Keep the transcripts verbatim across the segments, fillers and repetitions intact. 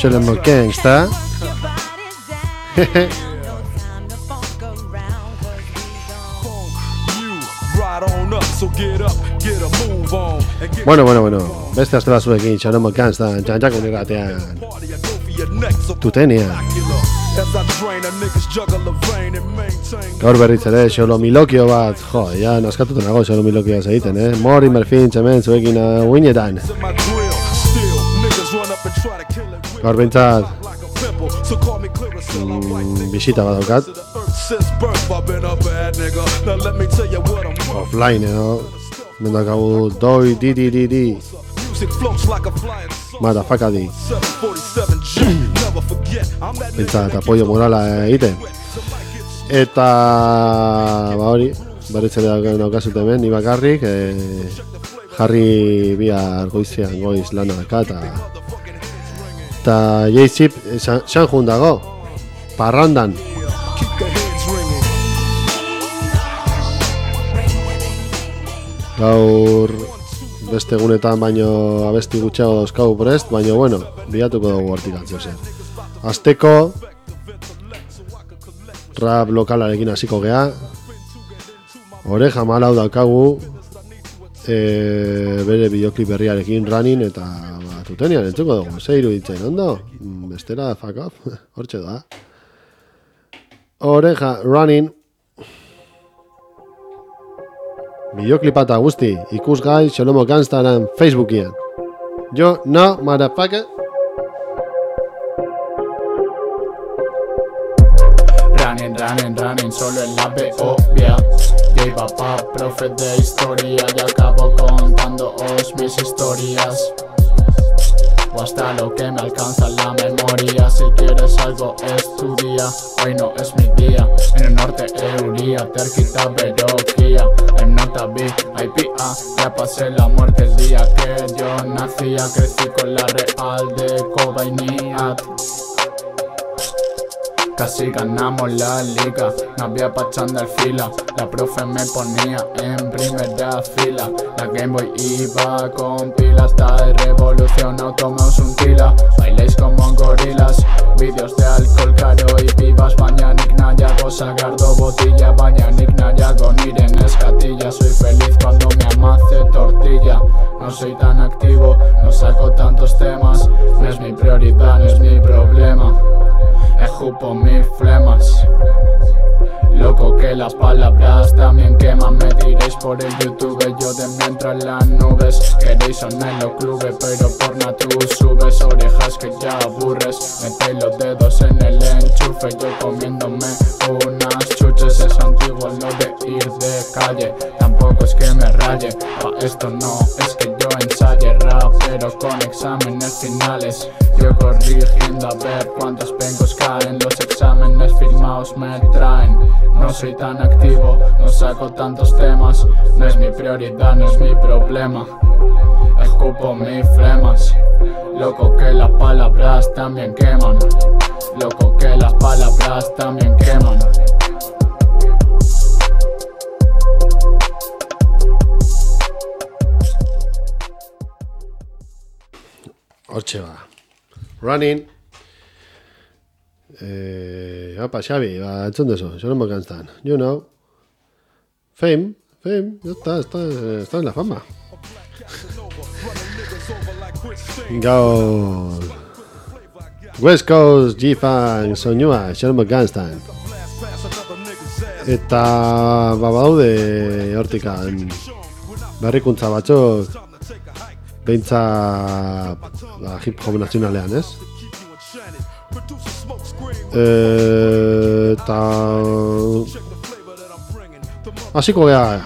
Shalom Gangsta. Bueno, bueno, bueno. Beste aste batzuekin Shalom Gangsta jantzak uniratean. Tutenia. Gaur berriz ere xolomilokio bat, jo, ja naskatuta nago xolomilokioa egiten, eh? Mori Merfintz hemen zuekin uinetan. Gaur bentsat mm, bisita bat daukat. Offline, no? Mendakagu doi di di di di. Madafakadi. Bentsat apoio morala egiten. Eta ba hori, berriz ere naukazut hemen, ni bakarrik, e, jarri bihar goizean goiz lana daka eta eta jeizip san jun dago, parrandan. Gaur beste egunetan baino abesti gutxiago dauzkagu prest, baina bueno, bilatuko dugu hortik antzio zer. Azteko rap lokalarekin hasiko gea. Oreja malau daukagu, e, bere bideoklip berriarekin running eta ba, tutenian entzuko dugu. Ze iruditzen, ondo? Bestera, fuck off, hortxe da. Oreja running. Bideoklipa eta guzti, ikusgai Xolomo Gangstaren Facebookian. Yo no, motherfucker. Running, running, running, solo en la B O, yeah. Yo iba pa' profe de historia y acabo contándoos mis historias. O hasta lo que me alcanza la memoria. Si quieres algo estudia, hoy no es mi día. En el norte Euría, terquita Beroquía. En nota B, I P A, ya pasé la muerte el día que yo nacía. Crecí con la Real de Coba y Niat. Casi ganamos la liga, no había pachanda al fila. La profe me ponía en primera fila. La Game Boy iba con pilas. Hasta revolucionado, tomamos un tila. Bailáis como gorilas. Vídeos de alcohol caro y pibas. Bañanik nahiago, sagardo botilla. Bañanik nahiago, niren escatilla. Soy feliz cuando me amace tortilla. No soy tan activo, no saco tantos temas. No es mi prioridad, no es mi problema. Escupo mis flemas. Loco que las palabras también queman. Me tiréis por el YouTube, yo de mientras las nubes. Queréis sonar en los clubes, pero por natu subes. Orejas que ya aburres. Metéis los dedos en el enchufe. Yo comiéndome unas chuches. Es antiguo lo de ir de calle. Tampoco es que me raye. Pa' esto no es que yo ensaye rap, pero con exámenes finales. Yo corrigiendo a ver cuántos pencos caen. Los exámenes firmados me traen. No soy tan activo, no saco tantos temas. No es mi prioridad, no es mi problema. Escupo mis flemas. Loco que las palabras también queman. Loco que las palabras también queman. Hortxe ba. Running. Eh, apa, Xavi, ba, entzun dezu, Xolomo Gangstan. You know. Fame, fame, ya está, está, está en la fama. Gaur West Coast G-Funk soinua, Xolomo Gangstan. Eta ba, badaude hortikan berrikuntza batzuk beintza ba, hip hop nazionalean, ez? Eta hasiko gea.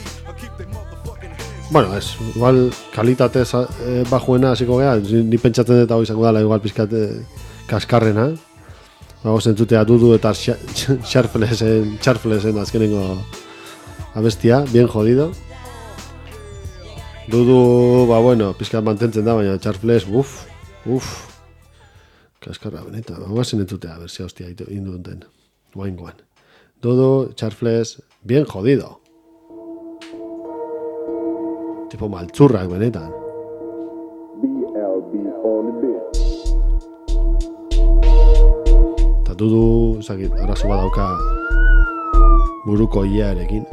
Bueno, ez, igual kalitate eh, bajuena hasiko gea. Ni pentsatzen dut hau izango dela igual pizkat eh, kaskarrena. Bago zentzutea Dudu eta Sharflesen, Sharflesen azkenengo abestia, bien jodido. Dudu, ba bueno, pizkat mantentzen da, baina Sharfles, uff, uff. Kaskarra beneta, bagoazen entzutea, a ver si hostia induten. Guain-guan. Dudu, Sharfles, bien jodido. Tipo maltzurrak benetan. B L B on the beat. du, ezakit, arazo bat dauka buruko iarekin.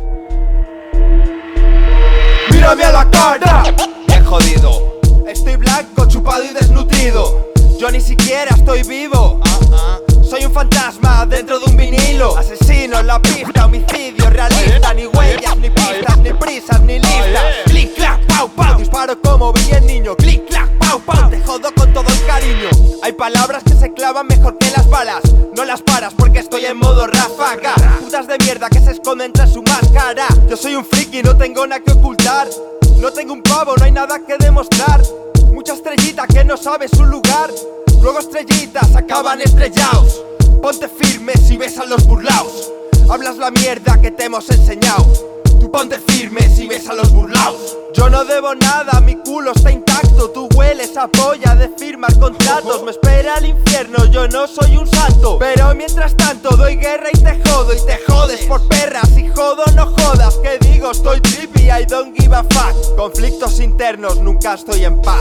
Mírame a la cara, bien jodido. Estoy blanco, chupado y desnutrido. Yo ni siquiera estoy vivo. Soy un fantasma dentro de un vinilo. Asesino en la pista, homicidio realista. Ni huellas, ni pistas, ni prisas, ni listas. Clic, clac, pau, pau. Disparo como bien niño. Clic, clac, pau, pau. Te jodo con todo el cariño. Hay palabras que se clavan mejor que las balas. No las paras porque estoy en modo ráfaga. Putas de mierda que se esconden tras su máscara. Yo soy un friki, no tengo nada que ocultar. No tengo un pavo, no hay nada que demostrar. Mucha estrellita que no sabe su lugar. Luego estrellitas acaban estrellados. Ponte firme si ves a los burlaos. Hablas la mierda que te hemos enseñado. Tú ponte firme si ves a los burlaos. Yo no debo nada, mi culo está intacto. Tú hueles a polla de firmar contratos. Me espera el infierno, yo no soy un santo. Pero mientras tanto doy guerra y te jodo. Y te jodes por perras y jodo no jodas. Que digo, estoy trippy, I don't give a fuck. Conflictos internos, nunca estoy en paz.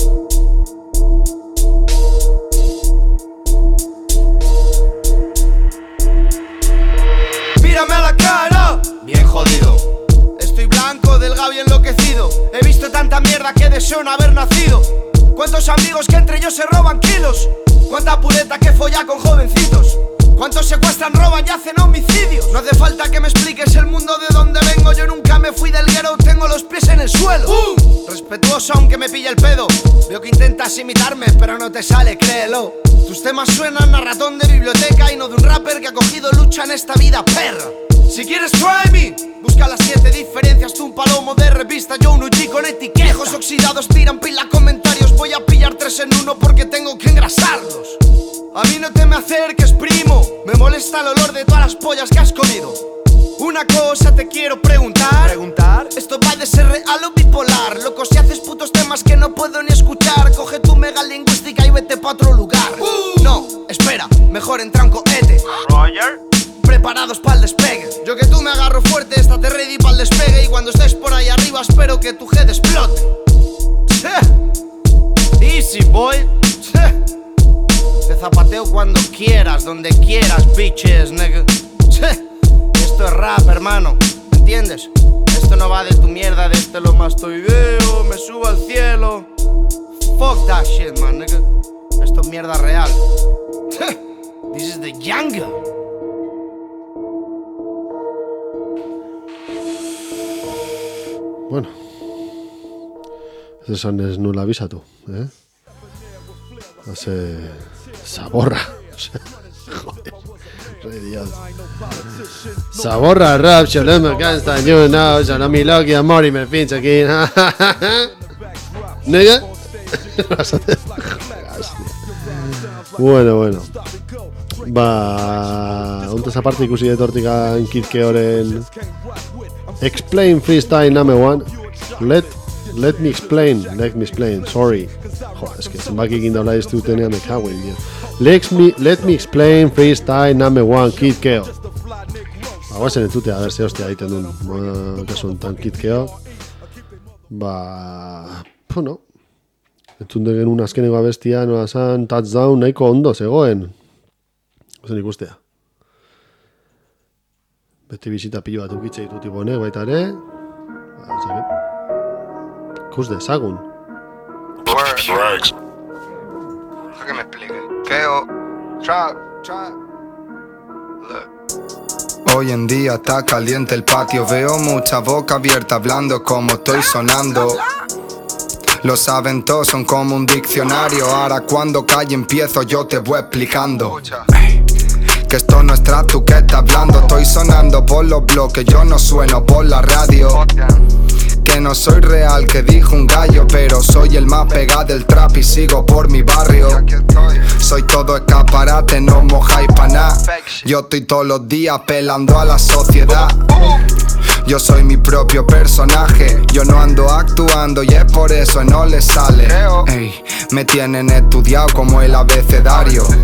Mírame a la cara, bien jodido. Estoy blanco, delgado y enloquecido. He visto tanta mierda que deseo no haber nacido. Cuántos amigos que entre ellos se roban kilos. Cuánta pureta que folla con jovencitos. Cuántos secuestran, roban y hacen homicidios. No hace falta que me expliques el mundo de donde vengo. Yo nunca me fui del ghetto, tengo los pies en el suelo. uh. Respetuoso aunque me pille el pedo. Veo que intentas imitarme pero no te sale, créelo. Tus temas suenan a ratón de biblioteca y no de un rapper que ha cogido lucha en esta vida, perra. Si quieres try me, busca las siete diferencias. Tú un palomo de revista, yo un uchi con etiqueta. Viejos oxidados tiran pila comentarios. Voy a pillar tres en uno porque tengo que engrasarlos. A mí no te me acerques, primo. Me molesta el olor de todas las pollas que has comido. Una cosa te quiero preguntar. ¿Preguntar? Esto va de ser real o bipolar. Loco, si haces putos temas que no puedo ni escuchar, coge tu mega lingüística y vete pa' otro lugar. uh. No, espera, mejor entra un cohete. Roger. Preparados para el despegue. Yo que tú me agarro fuerte, estate ready para el despegue. Y cuando estés por ahí arriba espero que tu head explote. Easy boy. Te zapateo cuando quieras, donde quieras, bitches, nigga. Esto es rap, hermano, ¿entiendes? Esto no va de tu mierda, de este lo mastoideo, me subo al cielo. Fuck that shit, man, nigga. Esto es mierda real. This is the jungle. Bueno, esan ez nula abisatu, eh? Hace Zaborra, joder, re Dios. Zaborra rap, shalom cansta, you know, shalom mi loki, amor y me pincha aquí. Nega. Bueno, bueno. Ba, ontez aparte ikusi detortikan Kidkeoren Explain Freestyle number one. Let Let me explain, let me explain, sorry. Jo, es que zenbaki egin daula ez dutenean me cago en Dios. Let me, let me explain freestyle number one, Kid Keo. Ba, guazen entzutea, a ver ze hostia egiten duen. Ba, kasu enten Kid Keo. Ba, bueno. Entzun genuen azkeneko abestia, noa zan, touchdown nahiko ondo zegoen. Zen ikustea. Beti bizita pilo bat ukitze ditu tipo honek baita ere. Ba, zakit. Ikus dezagun. Drags. Deja que me explique. Keo, trap, trap. Look. Hoy en día está caliente el patio. Veo mucha boca abierta hablando como estoy sonando. Lo saben todos, son como un diccionario. Ahora cuando calle empiezo yo te voy explicando. Que esto no es trap, tú que estás hablando. Estoy sonando por los bloques, yo no sueno por la radio. Que no soy real, que dijo un gallo, pero soy el más pegado del trap y sigo por mi barrio. Soy todo escaparate, no mojáis pa' nada. Yo estoy todos los días pelando a la sociedad. Yo soy mi propio personaje, yo no ando actuando y es por eso no les sale. Ey, me tienen estudiado como el abecedario.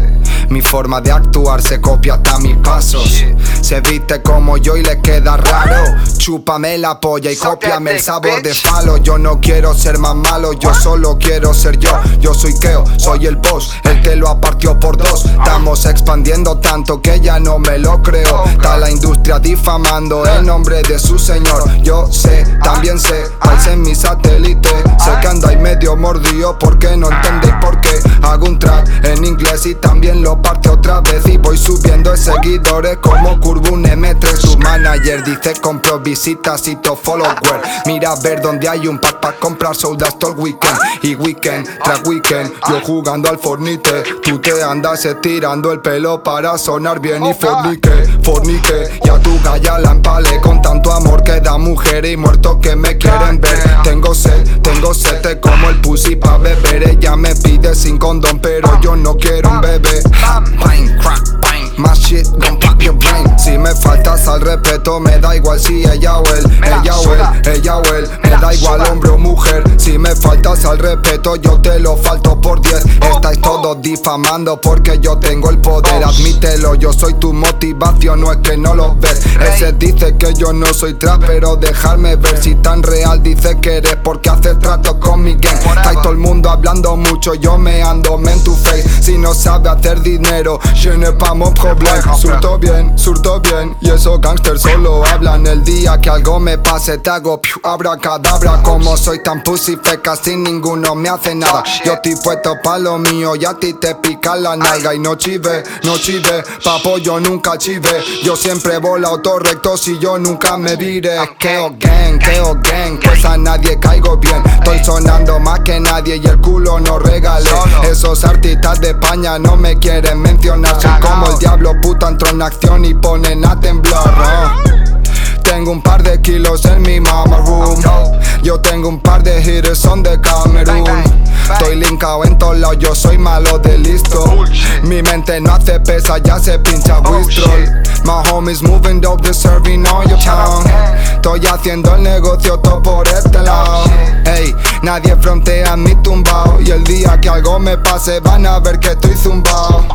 Mi forma de actuar se copia hasta mis pasos. Se viste como yo y le queda raro. Chúpame la polla y cópiame el sabor de falo. Yo no quiero ser más malo, yo solo quiero ser yo. Yo soy Keo, soy el boss, el que lo apartió por dos. Estamos expandiendo tanto que ya no me lo creo. Está la industria difamando el nombre de su señor. Yo sé, también sé, vais en mi satélite. Sé que andáis medio mordido porque no entendéis por qué. Hago un track en inglés y también lo parte otra vez. Y voy subiendo de seguidores como curvo un eme tres. Su manager dice compro visitas y to follower. Mira a ver dónde hay un pack para comprar soldas todo el weekend. Y weekend tras weekend yo jugando al Fornite. Tú te andas estirando el pelo para sonar bien y fornique, fornique. Y a tu galla la empalé con tanto amor que da mujeres y muertos que me quieren ver. Tengo sed, tengo sed, te como el pussy pa' beber. Ella me pide sin condón pero yo no quiero un bebé. Bang, crack, bang, my shit gon' pop your brain. Si me faltas al respeto me da igual si ella o él, ella o él, ella o él. Me da igual hombre o mujer. Si me faltas al respeto yo te lo falto por diez. Estáis todos difamando porque yo tengo el poder. Admítelo, yo soy tu motivación, no es que no lo ves. Ese dice que yo no soy trap, pero dejarme ver. Si tan real dice que eres porque haces trato con mi gang. Estáis todo el mundo hablando mucho, yo me ando en tu face. Si no sabe hacer dinero, je n'ai pas mon problème. Surto bien, surto bien, y esos gangsters solo hablan. El día que algo me pase te hago piu, abracadabra. Como soy tan pussy feca, sin ninguno me hace nada. Yo estoy puesto pa' lo mío y a ti te pica la nalga. Y no chive, no chive, papo yo nunca chive. Yo siempre volado todo recto si yo nunca me vire. Keo gang, Keo gang, pues a nadie caigo bien. Estoy sonando más que nadie y el culo no regalé. Esos artistas de España no me quieren mencionar. Soy como el diablo, puta, entro en acción y ponen a temblar, ¿no? Tengo un par de kilos en mi mama room. Yo tengo un par de hitters son de Camerún. Estoy linkado en todos lados, yo soy malo de listo. Mi mente no hace pesa, ya se pincha Wistrol. My homies moving dope, they're serving all your town. Estoy haciendo el negocio todo por este lado. Ey, nadie frontea mi tumbao. Y el día que algo me pase van a ver que estoy zumbao.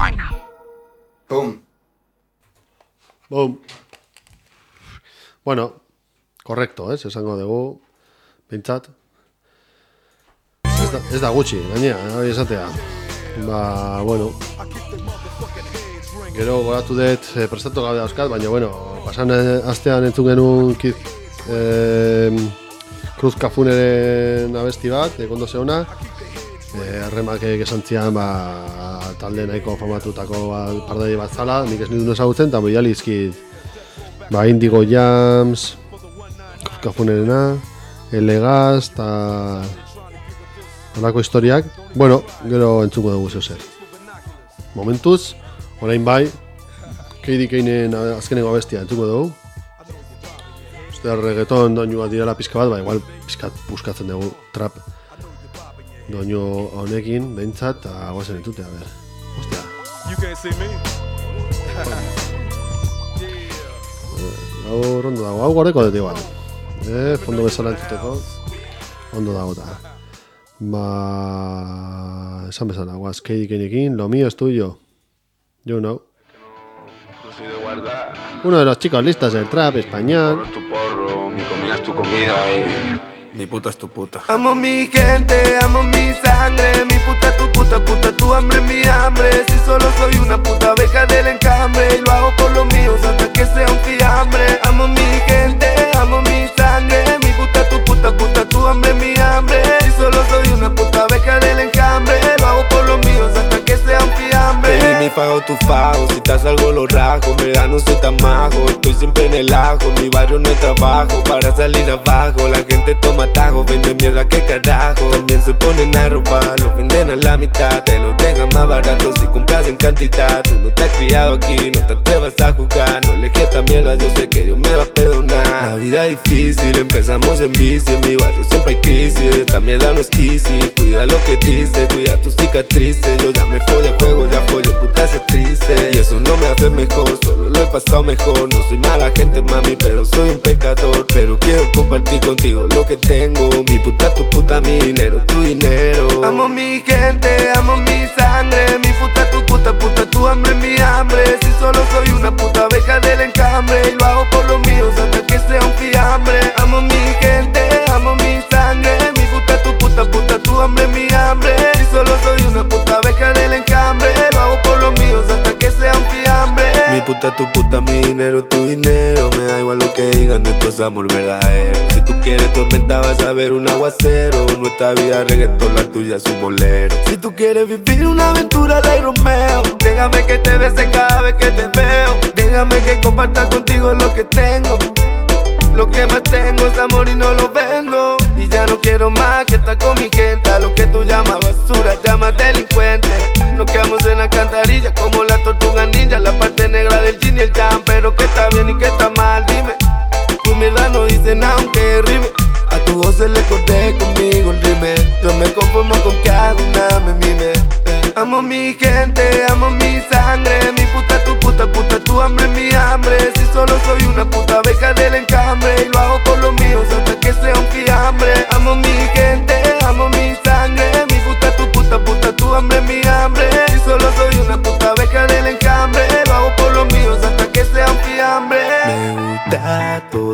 Boom. Boom. Bueno, korrekto, ez, esango dugu, bintzat. Ez da, ez da gutxi, gainea, hori esatea. Ba, bueno. Gero goratu dut eh, prestatu gabe dauzkat, baina, bueno, pasan astean entzun genuen Kid eh, Cruz Cafuneren abesti bat, ekondo zeona. Erremak eh, esantzian, ba, talde nahiko famatutako ba, pardai bat zala, nik ez nidun ezagutzen, eta boiali izkit. Ba, Indigo Jams, Kafunerena, Elegaz, eta horako historiak. Bueno, gero entzuko dugu zeu zer. Momentuz, orain bai, Keidi Keinen azkeneko abestia entzuko dugu. Uste reggaeton doinu bat direla pizka bat, ba, igual pizkat buskatzen dugu trap doinu honekin, behintzat, eta guazen ditute, a ber. Hostia. You can't see me. Hau rondo dago, hau gordeko dut igual. Eh, fondo bezala entzuteko, ondo dago eta. Ba, esan bezala, guaz, Keidi Keinekin, lo mío es tuyo. You know. Uno de los chicos listos del trap español. Tu porro, mi comida es tu comida y mi puta es tu puta. Amo mi gente, amo mi sangre, mi puta es tu puta, puta tu hambre es mi hambre. Si solo soy una puta abeja del encambre y lo hago por los míos hasta que sea un fiambre. Amo mi gente, amo mi sangre, mi puta tu puta, puta tu hambre es mi hambre. Si solo soy una puta abeja del encambre, lo hago por los míos hasta que sea un fiambre. Baby, mi fago tu fago, si estás algo lo rajo, en verdad no soy tan majo, estoy siempre en el ajo, en mi barrio no hay trabajo, para salir abajo, la gente toma tajo, vende mierda que carajo, también se ponen a robar, lo venden a la mitad, te lo dejan más barato si compras en cantidad, tú no te has criado aquí, no te atrevas a jugar, no le esta mierda, yo sé que Dios me va a perdonar. La vida es difícil, empezamos en bici, en mi barrio siempre hay crisis, esta mierda no es easy, cuida lo que dices, cuida tus cicatrices, yo ya me fui de juego, ya fue yo puta se triste, y eso no me hace mejor, solo lo he pasado mejor, no soy mala gente mami, pero soy un pecador, pero quiero compartir contigo lo que tengo, mi puta tu puta, mi dinero, tu dinero. Amo mi gente, amo mi sangre, mi puta tu puta, puta, tu hambre es mi hambre. Si solo soy una puta abeja del encambre, y lo hago por los míos hasta que sea un fiambre. Amo mi gente, amo mi sangre. Mi puta, tu puta, puta, tu hambre es mi hambre. Si solo soy una puta abeja del encambre, lo hago por los míos hasta que sea un fiambre. Mi puta, tu puta, mi dinero, tu dinero. Me da igual lo que digan, esto es amor verdadero. Si tú quieres tormenta vas a ver un aguacero. Nuestra vida reggaetón, la tuya es un bolero. Si tú quieres vivir una aventura de Romeo, déjame que te bese cada vez que te veo. Déjame que comparta contigo lo que tengo. Lo que más tengo es amor y no lo vendo. Y ya no quiero más que estar con mi gente. A lo que tú llamas basura, llamas delincuente. Nos quedamos en la alcantarilla como la tortuga ninja. La parte negra del jean y el jam. Pero que está bien y que está mal, dime. Tu mierda no dice nada aunque rime. A tu voz se le corté conmigo el rime. Yo me conformo con que alguna me mime. eh. Amo mi gente, amo mi sangre. Mi puta, tu puta, puta, tu hambre es mi hambre. Si solo soy una puta abeja del encambre, y lo hago por los míos hasta que sea un fiambre. Amo mi gente, amo mi sangre. Mi puta, tu puta, puta, tu hambre es mi hambre. Si solo soy una puta abeja del encambre, lo hago por los míos hasta que sea un fiambre. Me gusta todo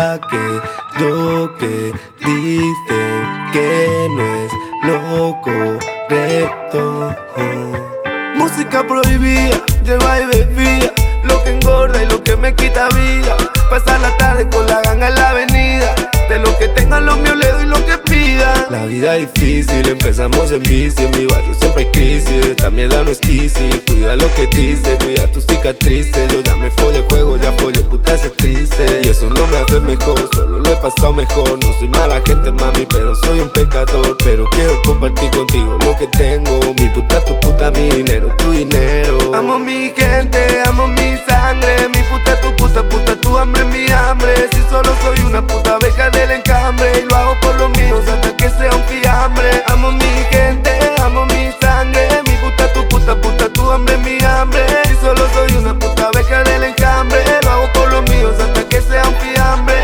aquello que dicen que no es lo correcto. Música prohibida, lleva y bebida, lo que engorda y lo que me quita vida. Pasar la tarde con la ganga en la avenida, de lo que tengan los míos le doy lo que pida. La vida es difícil, empezamos en bici. En mi barrio siempre hay crisis, esta mierda no es easy. Cuida lo que dices, cuida tus cicatrices. Yo ya me follé juego, ya follé putas actrices. Y eso no me hace mejor, solo lo he pasado mejor. No soy mala gente, mami, pero soy un pecador. Pero quiero compartir contigo lo que tengo. Mi puta, tu puta, mi dinero, tu dinero. Amo mi gente, amo mi sangre. Mi puta, tu puta, puta, tu hambre es mi hambre. Si solo soy una puta abeja del encambre, y lo hago por los míos hasta que sea un fiambre. Amo mi gente, amo mi sangre. Mi puta, tu puta, puta, tu hambre es mi hambre. Si solo soy una puta abeja del encambre, lo hago por los míos hasta que sea un fiambre.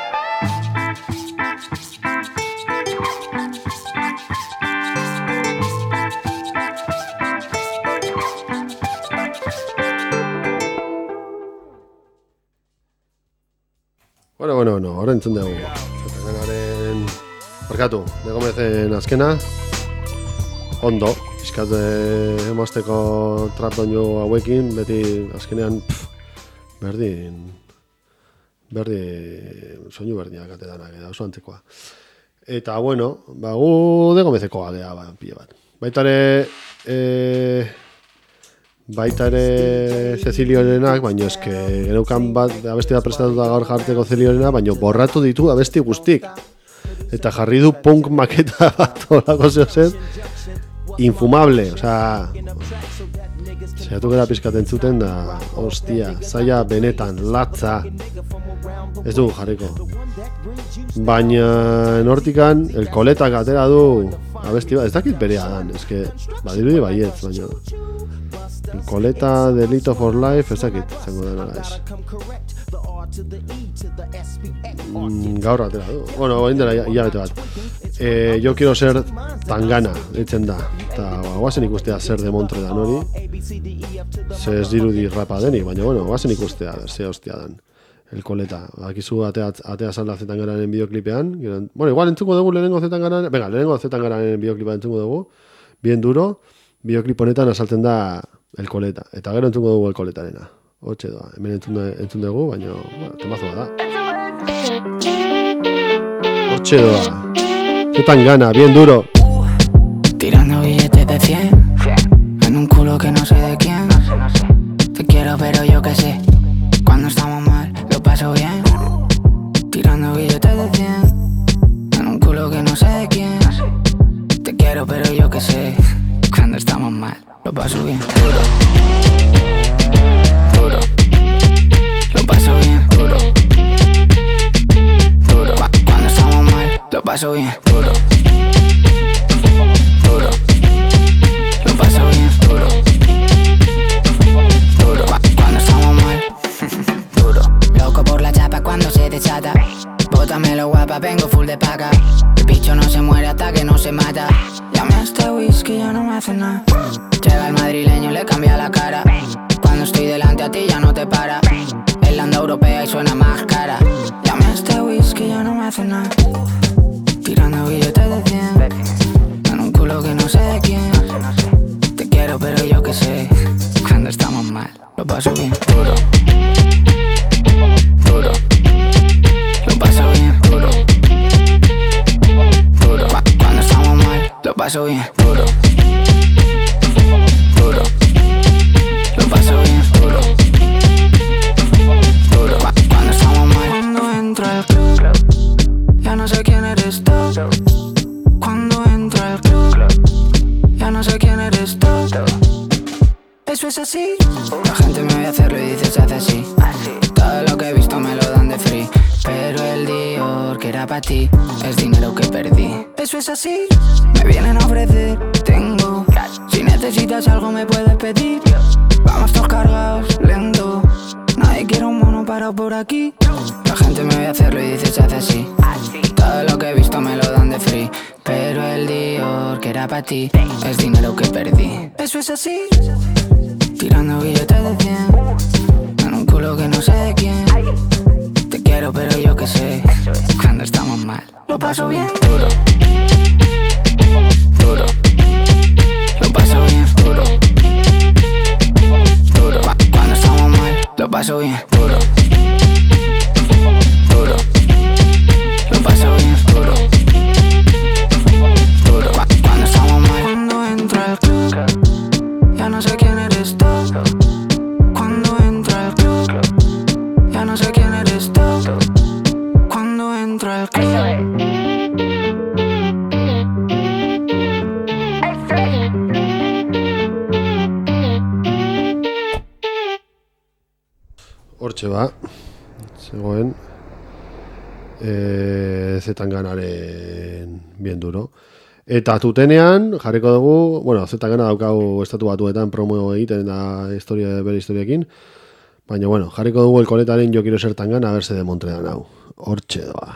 Bueno, bueno, bueno, ahora entzun dugu. Zetanganaren... Barkatu, Degomezen azkena. Ondo, pizkat emazteko trap doinu hauekin, beti azkenean, pff, berdin, berdin, soinu berdinak atedanak, eta oso antzekoa. Eta, bueno, ba, gu Degomezekoa gea, ba, pile bat. Baitare, e, baita ere Ceciliorenak, baina eske geneukan bat abesti bat prestatuta gaur jarteko Ceciliorena, baina borratu ditu abesti guztik. Eta jarri du punk maketa bat olako zehozen, infumable, osea, zehatu gara pizkat entzuten da, ostia, zaila benetan, latza, ez du jarriko. Baina nortikan, el koletak atera du abesti bat, ez dakit berea dan, eske, badirudi baietz, baina... Koleta, Delito for Life, ez dakit, zango da nara ez. Mm, gaur atera du. Bueno, bain dela hilabete bat. Eh, yo quiero ser Tangana, ditzen da. Eta guazen ikustea zer de Montre dan hori. Ze ez dirudi rapa denik, baina bueno, guazen ikustea, ze hostia dan. El Koleta. Akizu atea, atea zalda Zetanganaren bideoklipean. Bueno, igual entzuko dugu lehenengo Zetanganaren... Venga, lehenengo Zetanganaren bideoklipean entzuko dugu. Bien duro. Bideoklip honetan asaltzen da El Koleta. Eta gero entzungo dugu El Koletarena. Hortxe doa. Hemen entzun dugu, baina bueno, temazoa da. Hortxe doa. Zetangana, bien duro. Tirando billetes de cien en un culo que no sé de quién. Te quiero pero yo qué sé. Cuando estamos mal lo paso bien. Tirando billetes de cien en un culo que no sé de quién. Te quiero pero yo qué sé. Cuando estamos mal lo paso bien. Duro, duro, lo paso bien. Duro, duro, cuando estamos mal lo paso bien. Duro, duro, lo paso bien. Duro, duro, cuando estamos mal. Duro, loco por la chapa cuando se desata. Bótamelo guapa, vengo full de paca. El bicho no se muere hasta que no se mata. Llame a este whisky, ya no me hace nada. Ya llega el madrileño le cambia la cara. Cuando estoy delante a ti ya no te para. El anda europea y suena más cara. Llame a este whisky ya no me hace nada. Tirando billetes de cien en un culo que no sé de quién. Te quiero pero yo que sé. Cuando estamos mal lo paso bien. Duro, duro, lo paso bien. Duro, duro, cuando estamos mal lo paso bien. Duro, duro, lo paso bien. Duro, duro, cuando estamos mal. Cuando entro al club ya no sé quién eres tú. Cuando entro al club ya no sé quién eres tú. Eso es así. La gente me ve hacerlo y dice se hace así. Todo lo que he visto me lo dan de free. Pero el Dior que era para ti es dinero que perdí. Eso es así. Me vienen a ofrecer, tengo. Si necesitas algo me puedes pedir. Vamos todos cargados, lento. Nadie quiere un mono parado por aquí. La gente me ve hacerlo y dice se hace así. Todo lo que he visto me lo dan de free. Pero el Dior que era para ti es dinero que perdí. Eso es así. Tirando billetes de cien en un culo que no sé de quién. Te quiero pero yo que sé. Cuando estamos mal lo paso bien. Duro, duro, lo paso bien. Duro, duro, cuando estamos mal lo paso bien. Duro, duro, lo paso bien. Duro, duro, cuando estamos mal. Cuando entro al club ya no sé quién eres tú. Cuando entro al club ya no sé quién eres tú. Cuando entro al club. Hortxe ba, zegoen e, Zetanganaren bien duro. Eta tutenean, jarriko dugu, bueno, Zetangana daukagu estatu batuetan promo egiten da historia, bere historiakin, baina, bueno, jarriko dugu el koletaren Yo quiero ser Tangana, a verse de Montreal hau. Hortxe doa.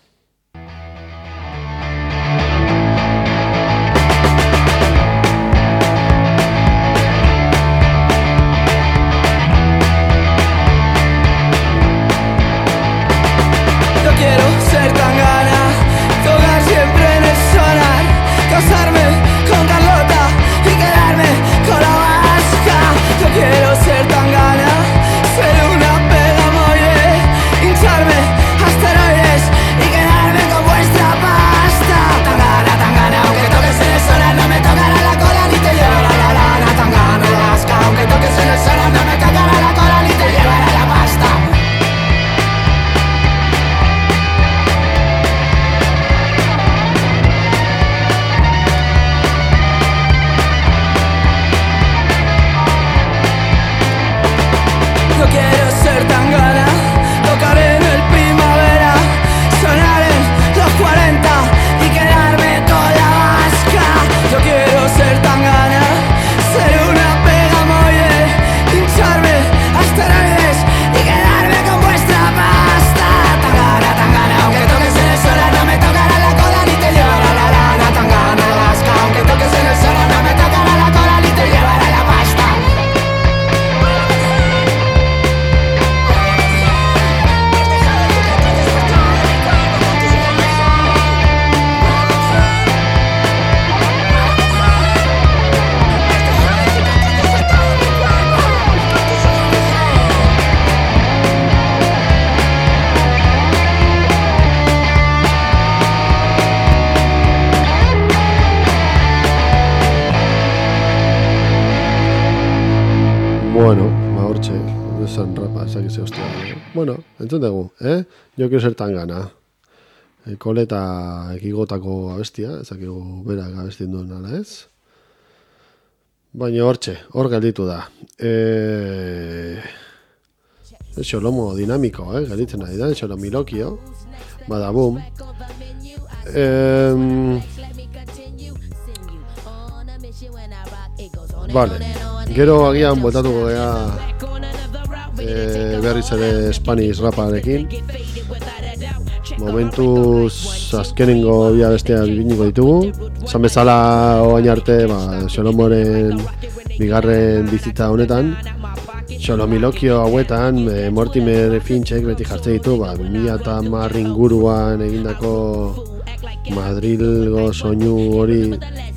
Casarme con Carlota y quedarme con la vasca. Yo quiero ser Tangana, ser una pega molle, hincharme asteroides y quedarme con vuestra pasta. Tangana, Tangana, aunque toques en el solar no me tocará la cola ni te llevará la lana. Tangana, la vasca, aunque toques en el solar no me tocará la cola ni te llevará la pasta. Yo quiero ser Tangana, tocar en el primavera, sonar en los cuarenta y quedarme con la vasca. Yo quiero ser Tangana, ser una pega molle, hincharme asteroides y quedarme con vuestra pasta. Tangana, Tangana, aunque toques en el solar no me tocará la cola ni te llevará la lana. Tangana, la vasca, aunque toques en el solar no me tocará la cola ni te llevará la pasta. Bueno, ba hortxe, esan rapa, esakize hostia. Bueno, entzun dugu, eh? Yo quiero ser Tangana. E, koleta ekigotako abestia, esakigu berak abestien duen ala ez. Baina hortxe, hor gelditu da. E... Xolomo dinamiko, eh? Gelditzen ari da, xolomilokio. Badabum. Eh... Vale, gero agian bueltatuko gea e, berriz ere Spanish raparekin. Momentuz azkenengo bia bestea bibiniko ditugu. Esan bezala oain arte, ba, Xolomoren bigarren bizitza honetan. Solomilokio hauetan, e, Mortimer Finchek beti jartzen ditu, ba, bi mila hamar inguruan egindako Madrilgo soinu hori,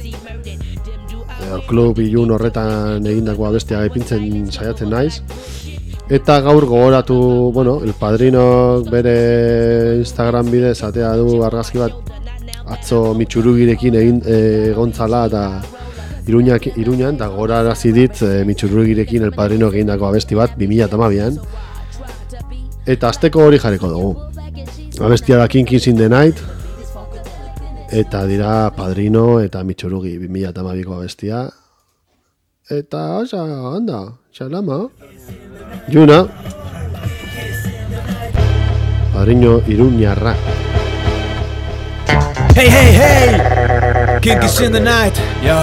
e, klub ilun horretan egindako abestia ipintzen saiatzen naiz. Eta gaur gogoratu, bueno, El Padrinok bere Instagram bidez atea du argazki bat atzo Mitxurugirekin egin egontzala eta Iruñak, Iruñan, eta gogorarazi dit e, Mitxurugirekin El Padrinok egindako abesti bat bi mila hamabian. Eta asteko hori jarriko dugu. Abestia da Kinkies in the Night, eta dira Padrino eta Mitxurugi bi mila hamabiko abestia. Eta, oza, anda, xalama. Juna, Padrino Iruñarra. Hey, hey, hey, Kinkies in the Night, yo.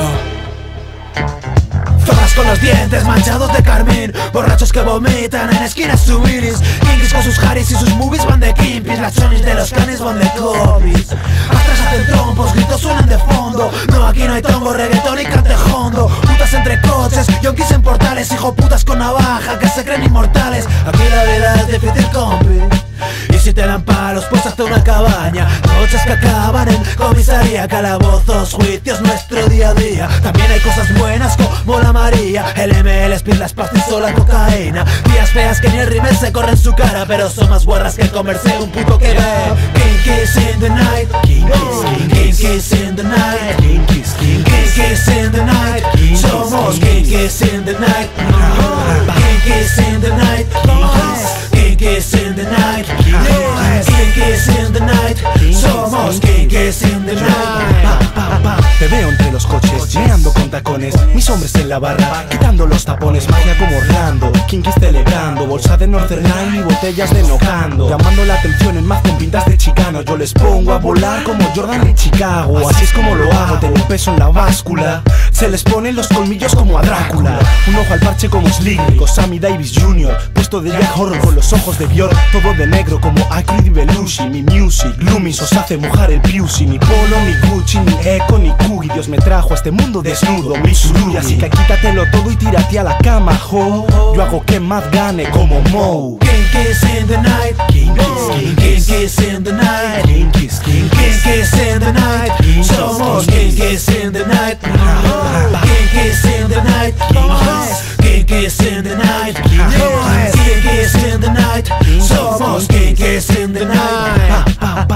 Todas con los dientes manchados de carmín, borrachos que vomitan en esquinas su iris. Kinkies con sus haris y sus movies van de kimpis. Las chonis de los canis van de copies. Astras hacen trompos, gritos suenan de fondo. No, aquí no hay tongo, reggaetón y cantejondo. Putas entre coches, yonkis en portales. Hijo putas con navaja que se creen inmortales. Aquí la vida es difícil, compi. Y si te dan palos, pues hazte una cabaña. Noches que acaban en comisaría, calabozos, juicios, nuestro día a día. También hay cosas buenas como la María, el M L, Speed, las pastis o la cocaína. Días feas que ni el rímel se corre en su cara, pero son más guarras que comerse un puto que ve. Kinkies in the night, Kinkies in the night, Kinkies in the night. Somos Kinkies in the night, Kinkies in the night, Kinkies in the night, Kinkies in the night. Somos Kinkies in the night. Te veo entre los coches, meando con tacones. Mis hombres en la barra, quitando los tapones. Magia como Orlando, Kinkies celebrando. Bolsa de Northern Line y botellas de Nojando. Llamando la atención en más con pintas de chicano. Yo les pongo a volar como Jordan de Chicago. Así es como lo hago, tengo peso en la báscula. Se les ponen los colmillos como a Drácula. Un ojo al parche como Slick Rick o Sammy Davis junior Puesto de Jack Horror con los ojos de Björk. Todo de negro como Acrid y Belushi. Mi music, Loomis os hace mojar el Pusey. Ni Polo, ni Gucci, ni Echo, ni Coogie. Dios me trajo a este mundo desnudo, mi sururi. Así que quítatelo todo y tírate a la cama, ho. Yo hago que más gane como Mo. Kinkies in the night, Kinkies in the night, Kinkies in the night. Somos Kinkies in the night, Kinkies in the night, Kinkies in the night, Kinkies in the night. Somos Kinkies in the night.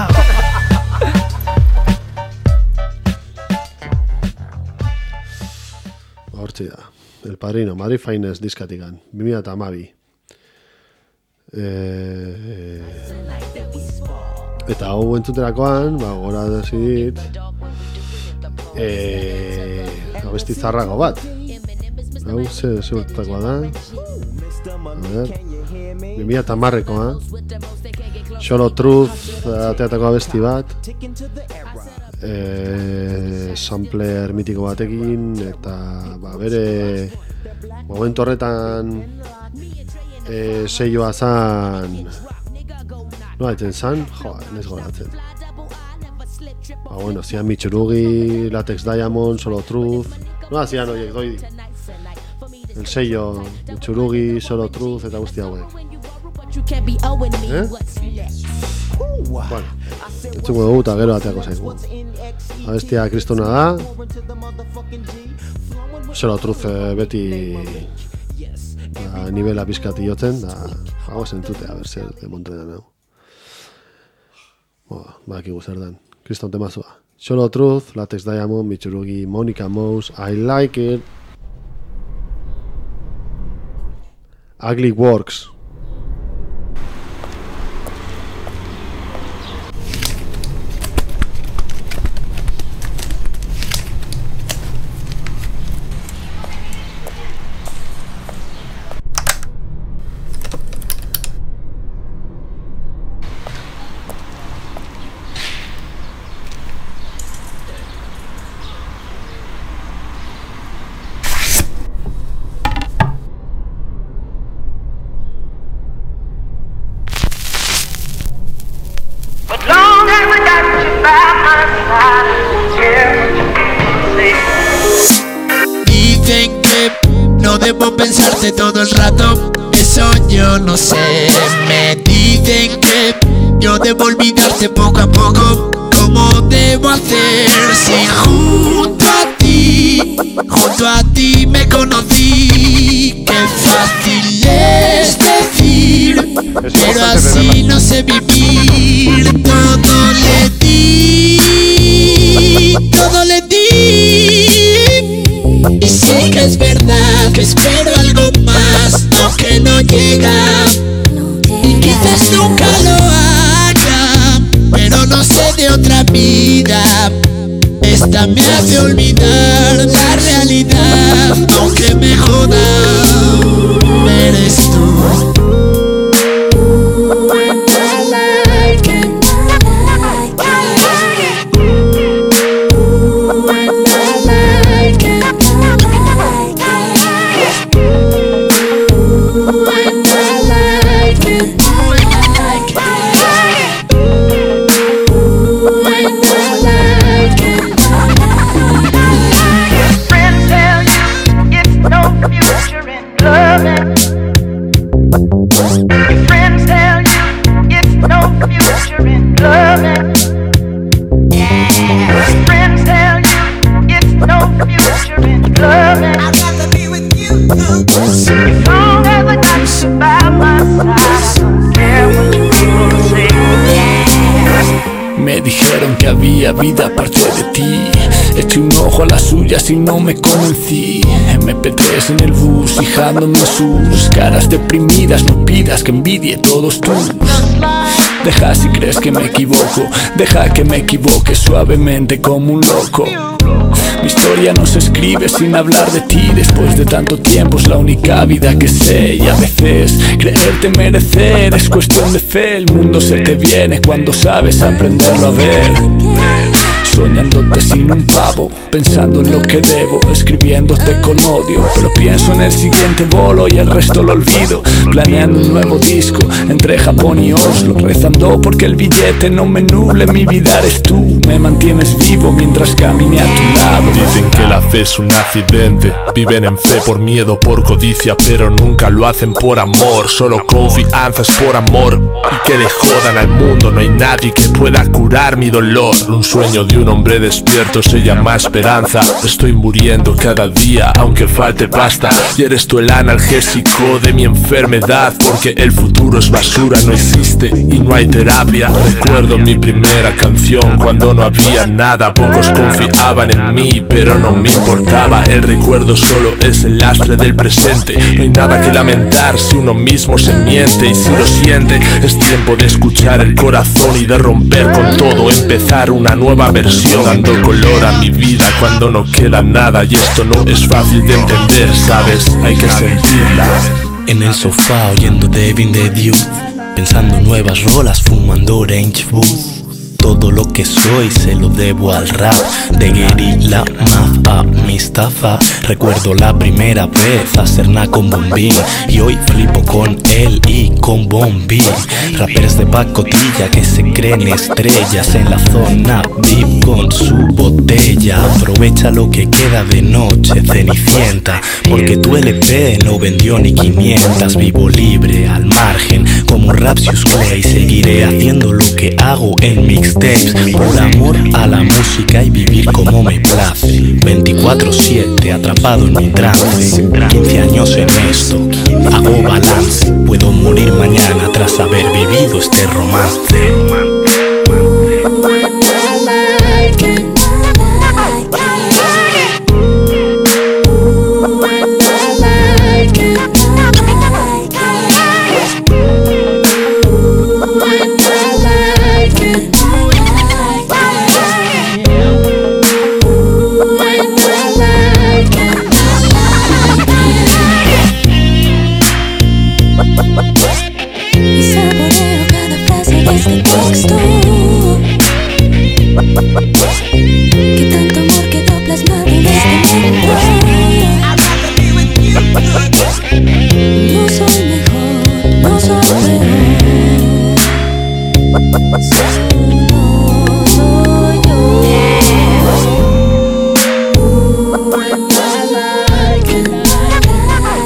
Hortzi da, El Padrino, Madrid Finest diskatikan, bi mila hamabi. E, eta hau entzuterakoan, ba, gora desidit, e, abesti zarrago bat. Hau, ze, ze urtetakoa da. A ver, bi mila hamarrekoa. Solo Truth, ateatako abesti bat. E, sampler mitiko batekin, eta ba, bere momentu horretan e, seioa zan, no haitzen zan, joa, nes goratzen. Ba, bueno, zian Mitxurugi, Latex Diamond, Solo Truth, no zian horiek doi. El sello, Mitxurugi, Solo Truth, eta guzti hauek. Eh? Bueno, etxungo dugu eta gero ateako zaigu. Abestia kristona da. Solo Truth beti da, nivela pizkati jotzen, da hau zentzute, a ber, zer demontre da nahu. Boa, baki guztar dan. Kriston temazua. Solo Truth, Latex Diamond, Mitxurugi, Monica Mouse, I Like It. Ugly Works. Think that debo pensarte todo el rato. Eso yo no sé. Me dicen que yo debo olvidarte poco a poco. ¿Cómo debo hacer si junto a ti, junto a ti me conocí? Qué fácil es decir, pero así no sé vivir. Todo le di, todo le di. Y sé que es verdad, que espero algo más, aunque no llega. Y quizás nunca lo haga, pero no sé de otra vida. Esta me hace olvidar la realidad, aunque me joda, eres tú. Me dijeron que había vida aparte de ti. Eché un ojo a las suyas y no me convencí. eme pe tres en el bus, fijándome en sus caras deprimidas. No pidas que envidie todos tus. Deja si crees que me equivoco, deja que me equivoque suavemente como un loco. Mi historia no se escribe sin hablar de ti. Después de tanto tiempo es la única vida que sé. Y a veces creerte merecer es cuestión de fe. El mundo se te viene cuando sabes aprenderlo a ver. Soñándote sin un pavo, pensando en lo que debo, escribiéndote con odio. Pero pienso en el siguiente bolo y el resto lo olvido. Planeando un nuevo disco entre Japón y Oslo, rezando porque el billete no me nuble. Mi vida eres tú, me mantienes vivo mientras camine a tu lado. Dicen que la fe es un accidente. Viven en fe por miedo, por codicia, pero nunca lo hacen por amor. Solo confianza es por amor. Y que le jodan al mundo, no hay nadie que pueda curar mi dolor. Un sueño de un hombre despierto se llama esperanza. Estoy muriendo cada día, aunque falte pasta. Y eres tú el analgésico de mi enfermedad, porque el futuro es basura, no existe y no hay terapia. Recuerdo mi primera canción cuando no había nada. Pocos confiaban en mí, pero no me importaba. El recuerdo solo es el lastre del presente. No hay nada que lamentar si uno mismo se miente. Y si lo siente, es tiempo de escuchar el corazón y de romper con todo, empezar una nueva versión, dando color a mi vida cuando no queda nada. Y esto no es fácil de entender, ¿sabes? Hay que sentirla. En el sofá oyendo Devin the Dude, pensando nuevas rolas, fumando Orange Booth. Todo lo que soy se lo debo al rap de Guerrilla Mapa, Mustafa. Recuerdo la primera vez hacerla con Bombín y hoy flipo con él y con Bombín. Rappers de pacotilla que se creen estrellas en la zona V I P con su botella. Aprovecha lo que queda de noche, Cenicienta, porque tu ele pe no vendió ni quinientas. Vivo libre al margen como Rapsius Clay. Seguiré haciendo lo que hago en mix por amor a la música y vivir como me place. veinticuatro siete atrapado en mi trance. quince años en esto, hago balance. Puedo morir mañana tras haber vivido este romance. Que tanto amor quedó plasmado en este mundo. No soy mejor, no soy peor, solo soy yo. When I like it,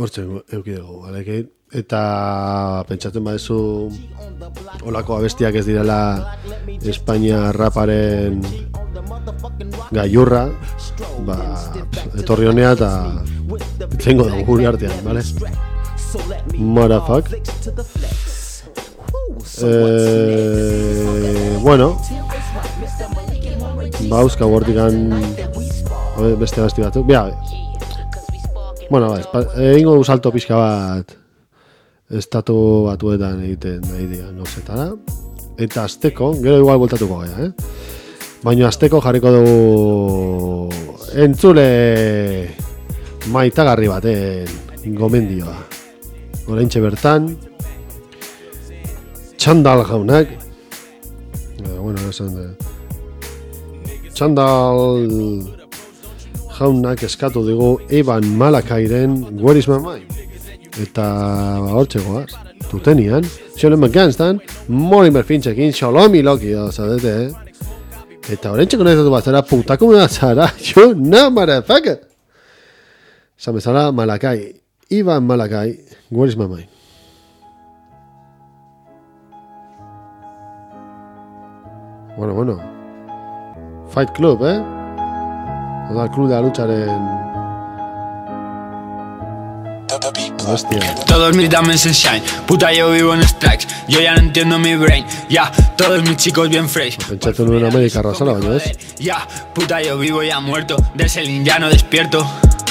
hortxe eukidego, alekein. Eta pentsatzen badezu olako abestiak ez direla Espainia raparen gailurra, ba, etorri honea eta tengo da guri artean, vale? Motherfuck. Eh, bueno, ba, euska gortikan beste abesti batzuk. Bia, bueno, ba, egingo salto pixka bat estatu batuetan egiten nahi dira, nozetara. Eta azteko, gero igual voltatuko gara, eh? Baina azteko jarriko dugu entzule maitagarri baten gomendioa. Oraintxe bertan, Txandal jaunak, eh, bueno, esan da, Txandal jaunak eskatu dugu Iban Malakairen Where is my mind? Eta hortxe goaz, tutenian, xolen McGanstan, morin berfintxekin, xolomi loki, zabete, eh? Eta horrentxe konektatu bat zara, putako bat zara, you know, motherfucker! Zamezala Malakai, Iban Malakai, Where is my mind? Bueno, bueno, Fight Club, eh? Oda, Club de la Lucharen... Hostia. Todos mis dames en shine, puta yo vivo en strikes, yo ya no entiendo mi brain, ya, yeah, todos mis chicos bien fresh. Pentsatu nuen América Rosala, baina ez? Ya, yeah, puta yo vivo ya muerto, de Selin ya no despierto.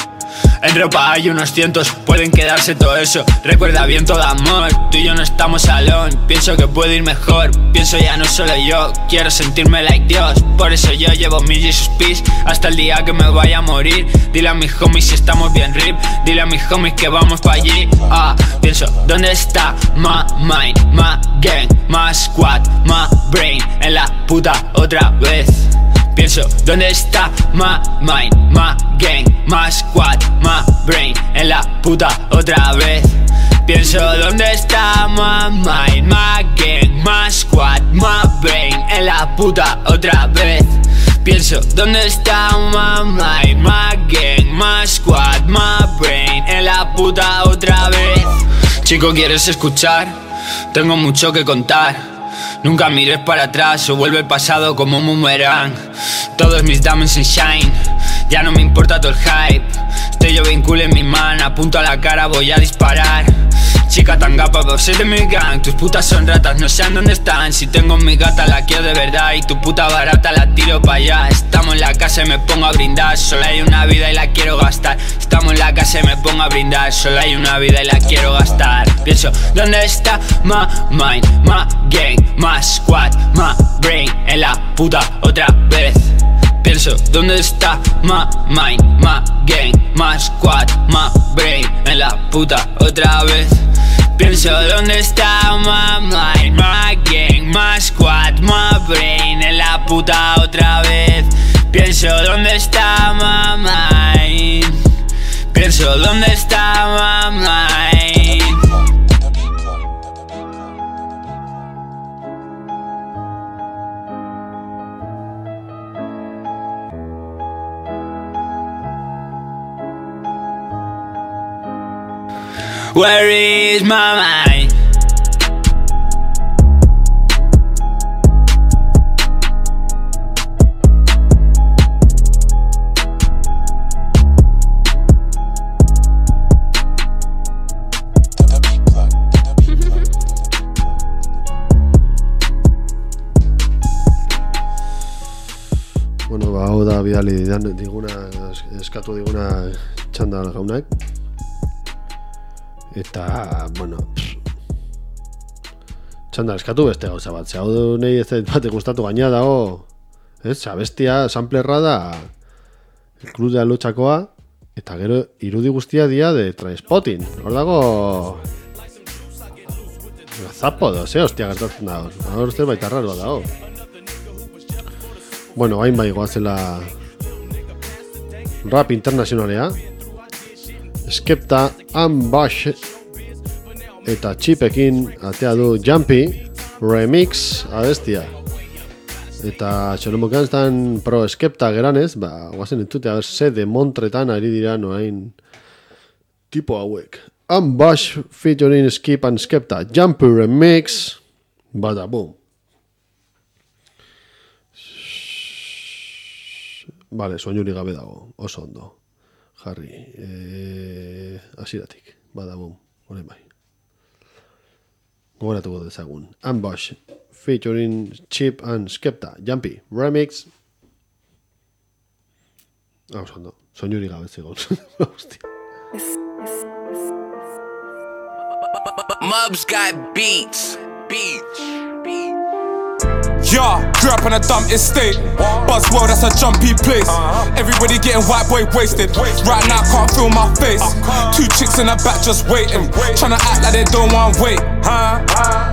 En ropa hay unos cientos, pueden quedarse todo eso. Recuerda bien todo amor, tú y yo no estamos alone. Pienso que puedo ir mejor, pienso ya no solo yo. Quiero sentirme like Dios, por eso yo llevo mi Jesus Peace hasta el día que me vaya a morir. Dile a mis homies si estamos bien rip, dile a mis homies que vamos pa' allí. Ah, pienso, ¿dónde está my mind, my gang, my squad, my brain? En la puta otra vez. Pienso, ¿dónde está my mind, my gang, my squad, my brain? En la puta otra vez. Pienso, ¿dónde está my mind, my gang, my squad, my brain? En la puta otra vez. Pienso, ¿dónde está my mind, my gang, my squad, my brain? En la puta otra vez. Chico, ¿quieres escuchar? Tengo mucho que contar. Nunca mires para atrás o vuelve el pasado como un boomerang. Todos mis diamonds en shine, ya no me importa todo el hype. Estoy yo bien cool en mi man, apunto a la cara, voy a disparar. Chica tan gapa, vos eres de mi gang. Tus putas son ratas, no sé dónde están. Si tengo mi gata la quiero de verdad y tu puta barata la tiro pa' allá. Estamos en la casa y me pongo a brindar, solo hay una vida y la quiero gastar. Estamos en la casa y me pongo a brindar, solo hay una vida y la quiero gastar. Pienso, ¿dónde está my mind, my gang, my squad, my brain? En la puta otra vez. Pienso, ¿dónde está my mind, my gang, my squad, my brain? En la puta otra vez. Pienso, ¿dónde está my mind, my gang, my squad, my brain? En la puta otra vez. Pienso, ¿dónde está my mind? Pienso, ¿dónde está my mind? Where is my mind? Bueno, ba, hau da bidali diguna, eskatu diguna Txandal jaunak. Eta, bueno, Txandal eskatu beste gauza bat. Hau du nahi ez bate gustatu gaina dago, ez, abestia samplerra da el Club de la Luchakoa, eta gero irudi guztia dia de Trainspotting. Hor dago zapo doz, eh, hostia gertatzen dago. Hor uste baita raro dago. Bueno, hain bai goazela rap internazionalea. Skepta, Ambush eta Chipekin atea du Jumpy Remix abestia. Eta txolomo ganstan pro Skepta geranez, ba, guazen entute, a ber, ze de Montretan ari dira noain tipo hauek. Ambush featuring Skip and Skepta, Jumpy Remix, bada boom. Vale, soinurik gabe dago, oso ondo. Jarri, eh, asiratik, bada boom, hori bai. Gogoratuko dezagun. Ambush featuring Skip and Skepta, Jumpy Remix. Ah, oso ondo, soinurik gabe zegoen. Hostia. Mubs got beats, beats, beats. Yeah, grew up on a dumb estate. Buzzword, that's a jumpy place. Everybody getting white boy wasted. Right now, can't feel my face. Two chicks in the back just waiting. Tryna act like they don't want wait. Huh?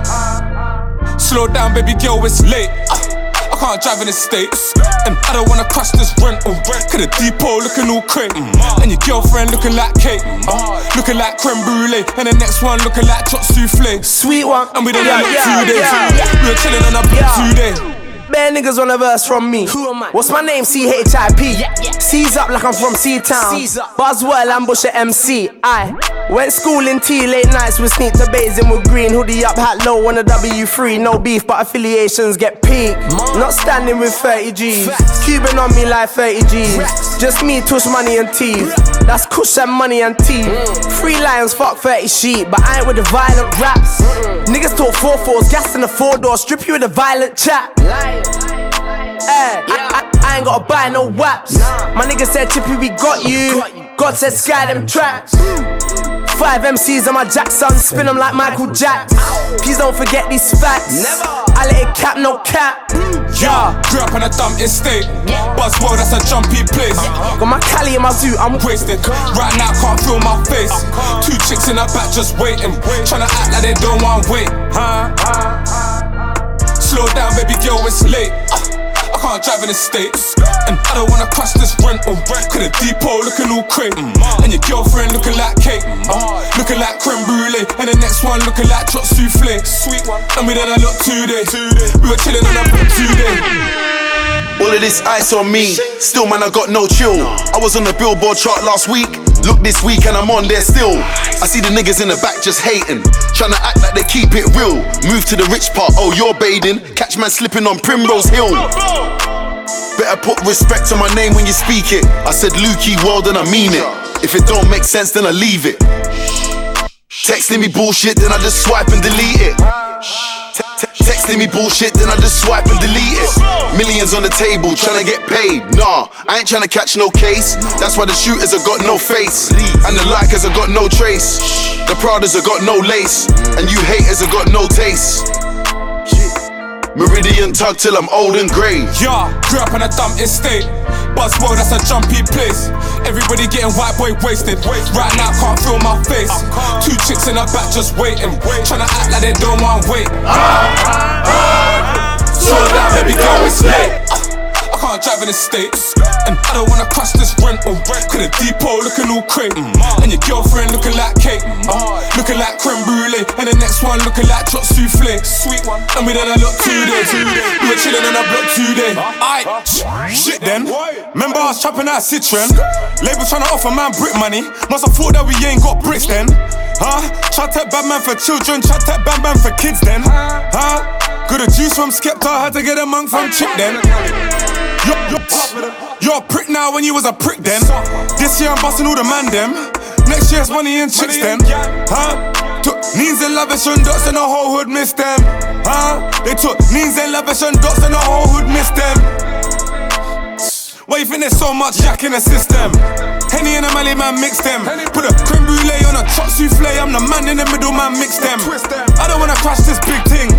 Slow down, baby girl, it's late. I can't drive in the States, and I don't wanna crush this rental. Cause the depot looking all crate, and your girlfriend looking like cake, uh, looking like creme brulee, and the next one looking like chop souffle. Sweet one, and we done yeah, yeah, yeah, two days. Yeah, yeah. We were chilling on a block yeah. two days. Bare niggas on a verse from me. Who am I? What's my name? C H I P. Yeah, yeah. C's up like I'm from C-Town. Buzzwell, ambush a M C. I went schooling T, late nights with sneak the basin with green. Hoodie up, hat low on a W three. No beef, but affiliations get peak. Not standing with thirty G's. Cuban on me like thirty G's. Just me, tush money and teeth. That's kush and money and teeth. Three lions, fuck thirty sheep. But I ain't with the violent raps. Niggas talk four fours, gas in the four door. Strip you with a violent chat. Hey, I, I, I ain't gotta buy no waps. My nigga said, Chippy, we got you. God said, sky them tracks. Five M Cs on my Jackson, spin them like Michael Jack. Please don't forget these facts. I let it cap, no cap. Yeah, grew up on a dumb estate. Buzzword, that's a jumpy place. Got my Cali in my zoo, I'm wasted. Right now, can't feel my face. Two chicks in the back just waiting. Tryna act like they don't want wait. Huh? Slow down, baby girl, it's late. I can't drive in the States, and I don't wanna crush this rental. Cause the depot looking all crate, and your girlfriend looking like cake, uh, looking like creme brulee, and the next one looking like chop souffle. Sweet one, and we done a look two days. We were chilling on a block two days. All of this ice on me, still man I got no chill. I was on the Billboard chart last week, look this week and I'm on there still. I see the niggas in the back just hating, tryna act like they keep it real. Move to the rich part, oh you're bathing. Catch man slipping on Primrose Hill. Better put respect on my name when you speak it. I said Lukey world and I mean it. If it don't make sense then I leave it. Texting me bullshit then I just swipe and delete it. Texting me bullshit, then I just swipe and delete it. Millions on the table, tryna get paid. Nah, I ain't tryna catch no case. That's why the shooters have got no face, and the likers have got no trace. The Pradas have got no lace, and you haters have got no taste. Meridian tug till I'm old and grey. Yeah, grew up on a dumb estate. Buzzword, that's a jumpy place. Everybody getting white boy wasted. Right now, can't feel my face. Two chicks in the back just waiting. Tryna act like they don't want wait. Slow down, baby girl, it's late. I can't drive in the States, and I don't wanna crush this rental. Cause the depot looking all crate, and your girlfriend looking like cake, uh, looking like creme brulee, and the next one looking like chop souffle. Sweet one, and we done a look two days. We were chilling on a block two days. Aight, shit then. Remember I was trapping out Citroen. Label tryna offer man brick money. Must have thought that we ain't got bricks then. Huh? Try to take bad man for children, try to take bad man for kids then. Huh? Got a juice from Skepta, had to get a monk from Chip then. You're, you're, you're a prick now when you was a prick then. This year I'm busting all the man them. Next year's money and chicks then. Huh? Took Neens and lavish and dots and the whole hood missed them. Huh? They took Neens and lavish and dots and the whole hood missed them. Why you think there's so much jack in the system? Henny and a Mally man mix them. Put a creme brulee on a chop souffle. I'm the man in the middle man mix them. I don't wanna crash this big thing.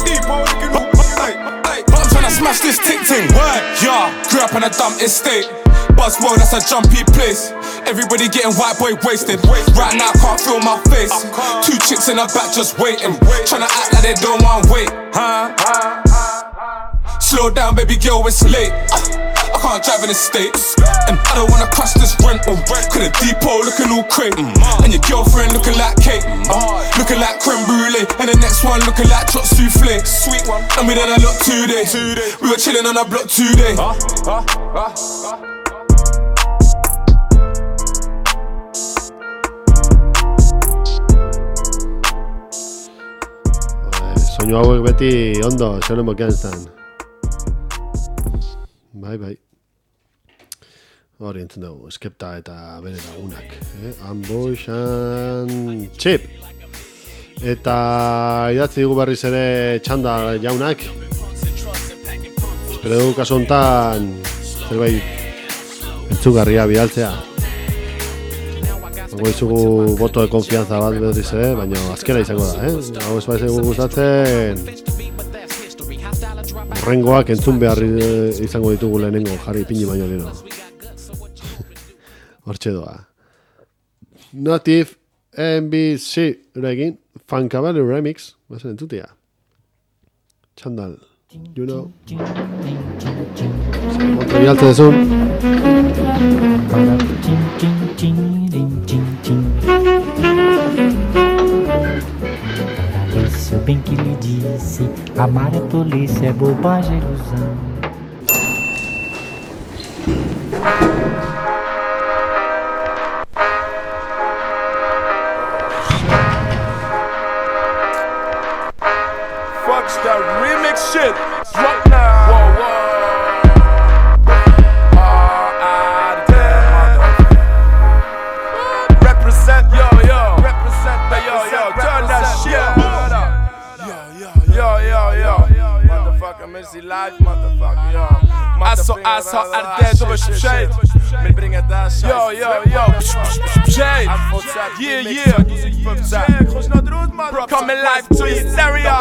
But I'm tryna smash this tick ting. Word, yeah, grew up on a dumb estate. Buzzword, that's a jumpy place. Everybody getting white boy wasted. Right now, can't feel my face. Two chicks in the back just waiting. Tryna act like they don't want wait. Huh? Slow down, baby girl, it's late. I can't drive in the States, and I don't wanna crush this rental. Cause the depot looking all crate, and your girlfriend looking like cake, uh, looking like creme brulee, and the next one looking like chop souffle. Sweet one, and we done a look two days. We were chilling on a block two days. Soinu hauek beti ondo, Shaolin Afganistan. Bai, bai. Hori entzun dugu, Skepta eta bere lagunak. Eh? Ambush and Chip. Eta idatzi dugu berriz ere txanda jaunak. Espero dugu kasu honetan zerbait entzugarria bidaltzea. Nago izugu boto de konfianza bat berriz ere, baina azkera izango da, eh? Hau ez baizu gustatzen. Horrengoak entzun behar izango ditugu lehenengo, jarri pini baino gero. Hortxe doa. Native N B C regin, Funkabali Remix, bazen entzutia. Txandal, you know. Otra bialtze dezun. Isso bem que lhe disse, amar é tolice, é bobagem, ilusão. Fuck's that remix shit. Drop now. Whoa, whoa. R I D Represent, yo, yo. Represent, yo, yo. Turn that shit. Yo, yo, yo. Motherfucker, Missy Live, motherfucker, yo. Alltså, alltså, är det som är shit? Men bringa där shit. Yo, yo, yo. Shit. Yeah, yeah. Coming live to your stereo.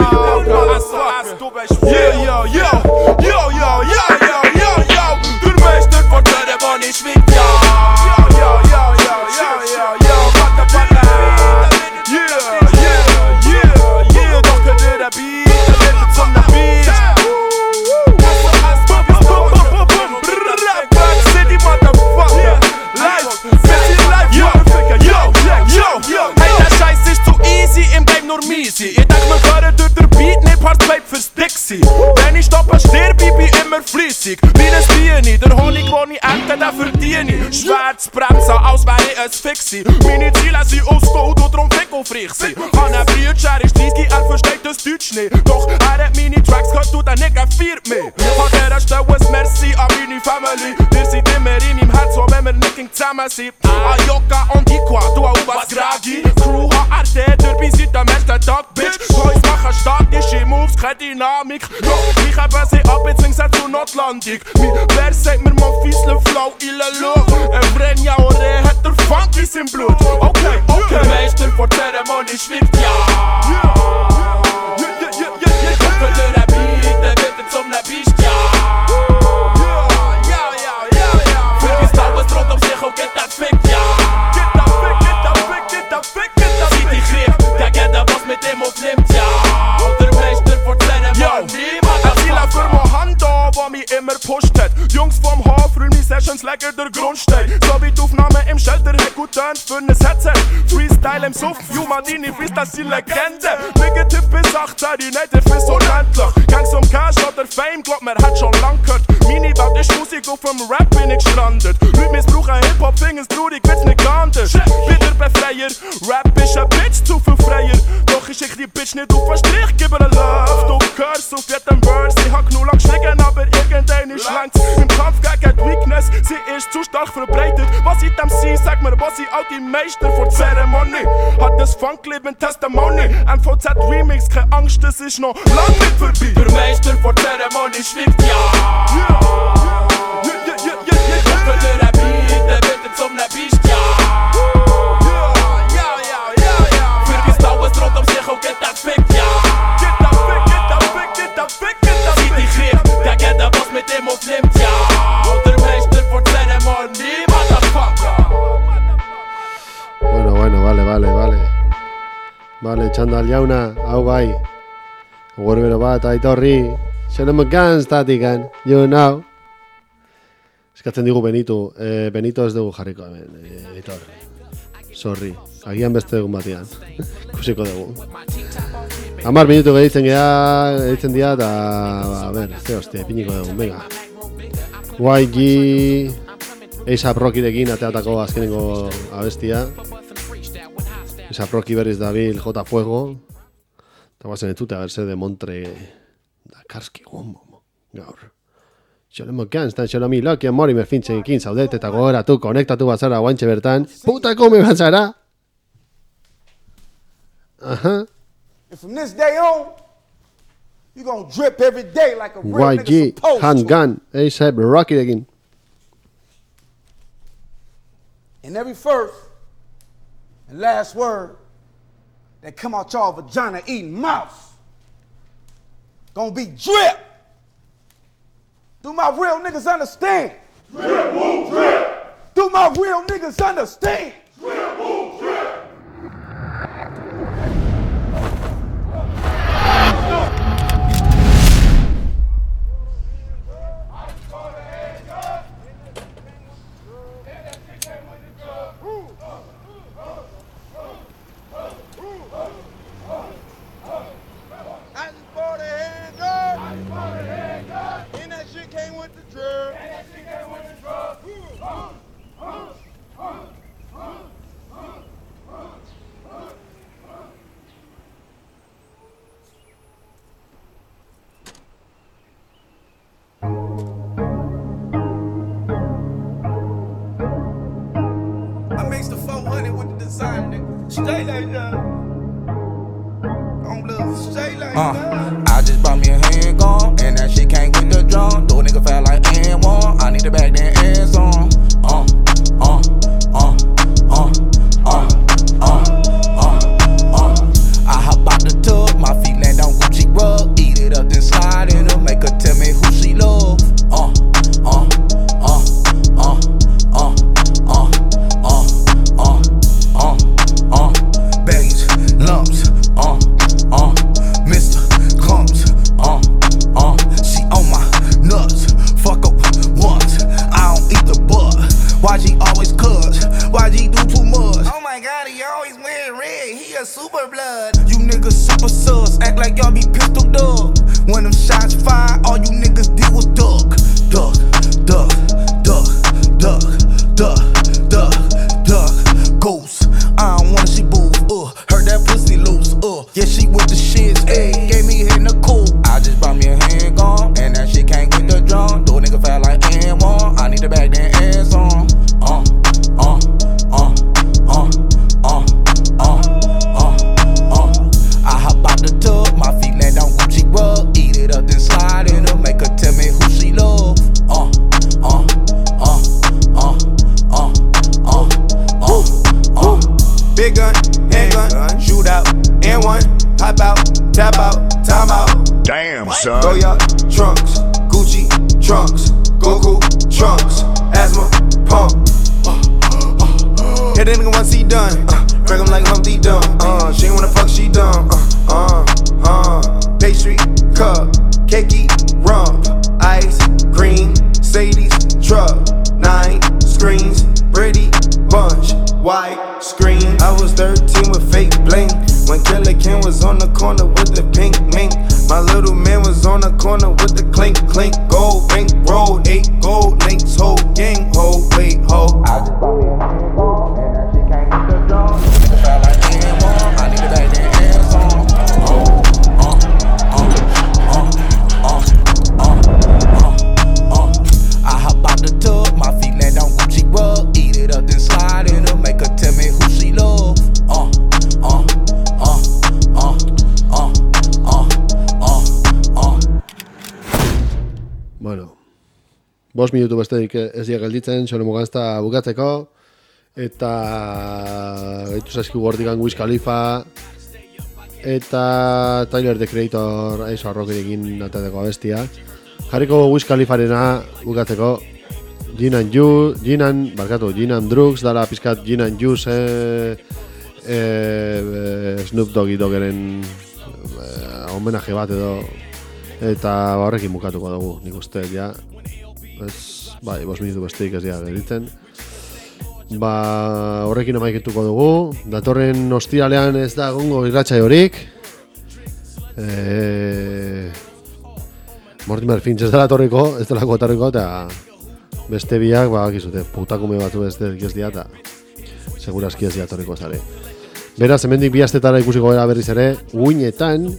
Yeah, yo, yo. Yo, yo, yo, yo, yo, yo. Du meester voor de money sweet, yo. Yo, yo, yo, yo, yo, yo, yo. Motherfucker. Yeah, yeah, yeah, yeah. Doch kan du dat beat. Dat is het zonder beat. City motherfucker. Live. City live. Yo, yo, yo, yo. Hey, dat scheiß ist zu easy im Game nur miesi. Ich denk mir hören durch der Beat, ne Part zwei fürs Dixie. Wenn ich stoppe, stirb ich, bin immer flüssig. Wie ein Bieni, der Honig, den ich ernte, den verdiene ich. Schwarz bremsen, als wäre ich ein Fixie. Meine Ziele sind ausgebaut und drum fick auf frich sie. Hanne Brütscher ist dreißig, er versteht das Deutsch nicht. Doch er hat meine Tracks gehört und der Nigger feiert mich. An dieser Stelle ein Merci an meine Family. Wir sind immer in meinem Herz, auch wenn wir nicht zusammen sind. Ayoka und Ikwa, du auch was Gragi. Crew H R D, dabei seit dem ersten Tag, Bitch. Boys machen statische Moves, keine Dynamik. Doch ich habe sie ab, beziehungsweise zur Notlandung. Mein Wer sagt mir, man fiesle Flow, ille Luft. Ein Brenja Ore hat der Funkis im Blut. Okay, okay. Der Meister vor Zeremonie schwingt, ja. Ja, ja, ja, ja, ja. Gucken dir der Beat, der wird jetzt um ne Biest, ja. Ja, ja, ja, ja. Vergisst alles rund um sich und geht das Fick, ja. Geht das Fick, geht das Fick, geht das Fick, geht das Fick. Sieht die Griff, der geht da was mit dem aufnimmt, ja. Der Meister vor Zeremonie, man für Mohando, wo mich immer pusht hat. Jungs vom Hof, früh meine Sessions legen der Grundstein. So wie die Aufnahme im Shelter hat gut tönt für ein Headset. Freestyle im Suff, Jumadini, Freestyle sind Legende. Nigga-Tipp bis achtzehn, die Native ist unendlich. Gangs um Cash oder Fame, glaub mir, hat schon lang gehört. Meine Welt ist Musik, auf dem Rap bin ich gestrandet. Leute missbrauchen Hip-Hop, fingers blutig, wird's nicht geahndet. Bitter Befreier, Rap ist ein Bitch, zu viel freier. Doch ich schick die Bitch nicht auf den Strich, gib ihr Love. Du hörst auf jedem Verse, ich hab nur lang geschlagen, aber irgendein ist längst. Im Kampf gegen die Weakness, sie ist zu stark verbreitet. Was ich dem sie, sag mir, was ich auch die Meister vor Zeremonie. Hat das Funkleben Testimony, M V Z Remix, keine Angst, das ist noch lang nicht vorbei. Der Meister vor Zeremonie schwingt, ja. Ja, ja, ja, ja, ja, ja. Gucken dir der Beat, der wird jetzt um ne Biest, ja. Ja, ja, ja, ja, ja. Vergisst alles rund um sich und geht das Fick, ja. Geht das Fick, geht das Fick, geht das Fick, geht das Fick. Sieht die Griff, der geht da was mit dem aufnimmt, ja. Und der Meister vor Zeremonie, motherfucker. Bueno, bueno, vale, vale, vale. Vale, txandal jauna, hau bai. Gorbero bat, aitorri. Shaolin Afganistatikan, you know. Eskatzen digu Benito. Eh, Benito ez dugu jarriko hemen, eh, aitor. Sorry. Agian beste egun batean. Kusiko dugu. Hamar minutu gehitzen gea, gehitzen dira, eta, a ber, ze hostia, ipiniko dugu, venga. Y G A$AP Rockyrekin ateatako azkenengo abestia. A$AP Rocky berriz dabil J Fuego. Eta guazen etute, a berse de Montre Dakarski gombo, gaur. Xolemo kanztan, xolomi loki, mori merfintzen ekin zaudet, eta gogoratu, konektatu bazara guantxe bertan, puta kome bazara! Aha. And from this day on, you're gonna drip every day like a real Y nigga G, supposed to. handgun, A$AP Rocky egin. And every first and last word that come out y'all vagina eating mouth gonna be drip. Do my real niggas understand? Drip, woo, drip. Do my real niggas understand? Drip, woo, drip. Stay like that. On blue, stay like uh, that. I just bought me a handgun, and that shit came with the drum. Do a nigga fat like N one. I need to back that ass on. Uh, uh, uh, uh, uh, uh, uh, uh. I hop out the tub, my feet land on Gucci rug. Eat it up, then slide in her, make her tell me who she love. Uh, uh, uh, uh, uh, uh, uh, uh, uh. Uh, baggage, lumps, uh, uh, Mister Clumps, uh, uh, she on my nuts, fuck up once, I don't eat the butt, Y G always cuss, Y G do too much, oh my god, he always wearing red, he a super blood, you niggas super sus, act like y'all be pistol dug, when them shots fire, all you niggas did was duck, duck, duck, duck, duck, duck, duck, duck, ghost. I don't wanna see boo, uh, heard that pussy loose, uh, yeah, she with the shits, ayy, gave me a hit in the cool. I just bought me a handgun, and that shit came with the drum. Do a nigga fat like N one, I need to back that ass on. Uh, uh, uh, uh, uh, uh, uh, uh. I hop out the tub, my feet land on Gucci rug. Eat it up, then slide in her, make her tell me who she love. Uh, uh, uh, uh, uh, uh, uh, uh. Big gun, handgun, shoot out, and one, pop out, tap out, time out. Damn, son. Go yacht, trunks, Gucci, trunks, Goku, trunks, asthma, pump. Hit that nigga once he done, uh, break him like Humpty Dump. Uh, she ain't wanna fuck, she dumb. Uh, uh, uh, pastry, cup, cakey, rump, ice, cream, Sadie's, truck, nine screens, Brady, bunch, white screen. I was thirteen with fake bling when Killer Ken was on the corner with the pink mink. My little man was on the corner with the clink clink. Gold bank roll, eight gold links, whole gang, ho, wait, ho. I just bought me a handgun, and that shit came with the drum. It felt like N one, I need to back that ass on. Uh, uh, uh, uh, uh, uh, uh. I hop out the tub, my feet land on Gucci rug. Eat it up, then slide in her, make her tell me who she love. Uh, uh, uh, uh, uh, uh, uh, uh. Bueno, bost minutu besterik ez dira gelditzen, Xolemo Ganzta bukatzeko, eta gaitu zaizkigu gordikan Wiz Khalifa, eta Tyler, The Creator, A$AP Rockyrekin atateko abestia. Jarriko Wiz Khalifarena bukatzeko, Gin and Juice, Gin and, barkatu, Gin and Drugs, dala pizkat Gin and Juice, eh, eh, Snoop Doggy Doggeren eh, homenaje bat edo, eta horrekin bukatuko dugu, nik uste, ja, ez, bai, bost minutu besteik ez dira gelditzen. Ba, horrekin amaiketuko dugu, datorren ostiralean ez da gongo irratsaio horik, eh, Mortimer Finch ez dela torriko, ez dela kotarriko, eta beste biak, ba, gizute, putakume batu ez delki ez dia, eta segurazki ez dia torriko zare. Beraz, hemendik bi astetara ikusiko gara berriz ere, uinetan,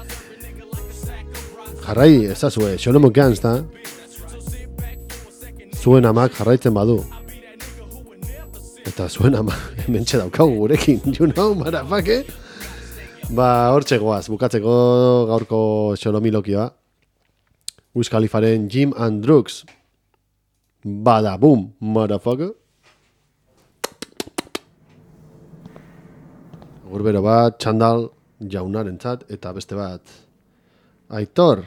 jarrai, ezazue, Xolomo Gans da, zuen amak jarraitzen badu. Eta zuen amak, hementxe daukagu gurekin, you know, marafake? Ba, hortxe goaz, bukatzeko gaurko Xolomilokioa. Wiz Khalifaren Gym and Drugs. Bada, boom, motherfucker. Gurbero bat, Txandal jaunarentzat, eta beste bat, Aitor.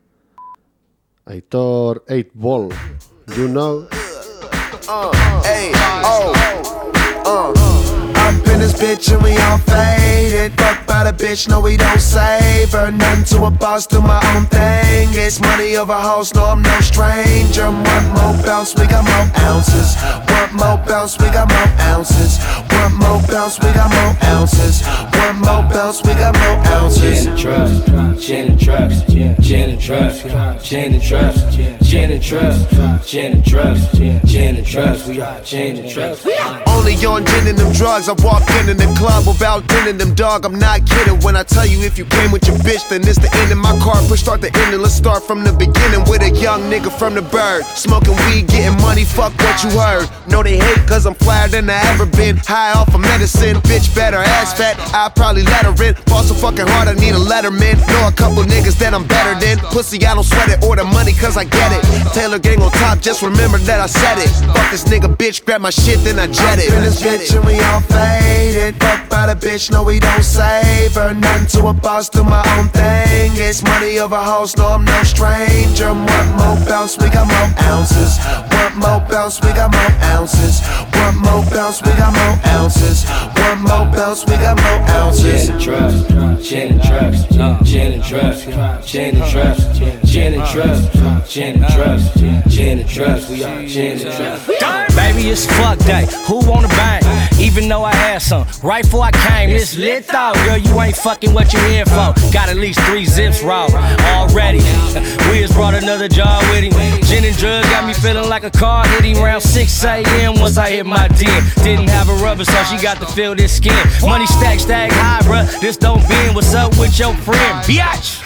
Aitor eight ball. You know? Uh, hey, oh, uh. Up in this bitch and we all faded. Fuck by the bitch, no we don't save her. Nothing to a boss, do my own thing. It's money over hoes, no I'm no stranger. One more bounce, we got more ounces. One more bounce, we got more ounces. One more bounce, we got more ounces. One more bounce, we got more ounces. Gin and trust, gin and trust, gin and trust, gin and trust, gin and trust, gin and trust, gin and trust, we are gin and trust. Only on gin and them drugs, I walked in in the club without dinning them, dog. I'm not kidding when I tell you if you came with your bitch, then it's the end of my car. Push start the ending, let's start from the beginning with a young nigga from the bird. Smoking weed, getting money, fuck what you heard. Know they hate cause I'm flyer than I ever been. High off of medicine, bitch better ass fat, I probably let her in. Fall so fucking hard, I need a letterman. Know a couple niggas that I'm better than. Pussy, I don't sweat it, or the money cause I get it. Taylor gang on top, just remember that I said it. Fuck this nigga, bitch, grab my shit, then I jet it. In this bitch and we all faded. Fuck by the bitch, no we don't save her. Nothing to a boss, do my own thing. It's money over hoes, no I'm no stranger. One more bounce, we got more ounces. One more bounce, we got more ounces. One more bounce, we got more ounces. One more bounce, we got more ounces. Gin and trust, gin and trust, gin and trust, gin and trust, gin and trust, gin and trust, gin and trust, we are gin and trust. Baby, it's fuck day, who wanna bang? Even though I had some, right before I came, it's lit though. Girl, you ain't fucking what you here for. Got at least three zips raw already. We just brought another jar with him. Gin and drugs got me feeling like a car hit him around six a.m. once I hit my den. Didn't have a rubber, so she got to feel this skin. Money stack, stack high, bruh, this don't bend. What's up with your friend, biatch?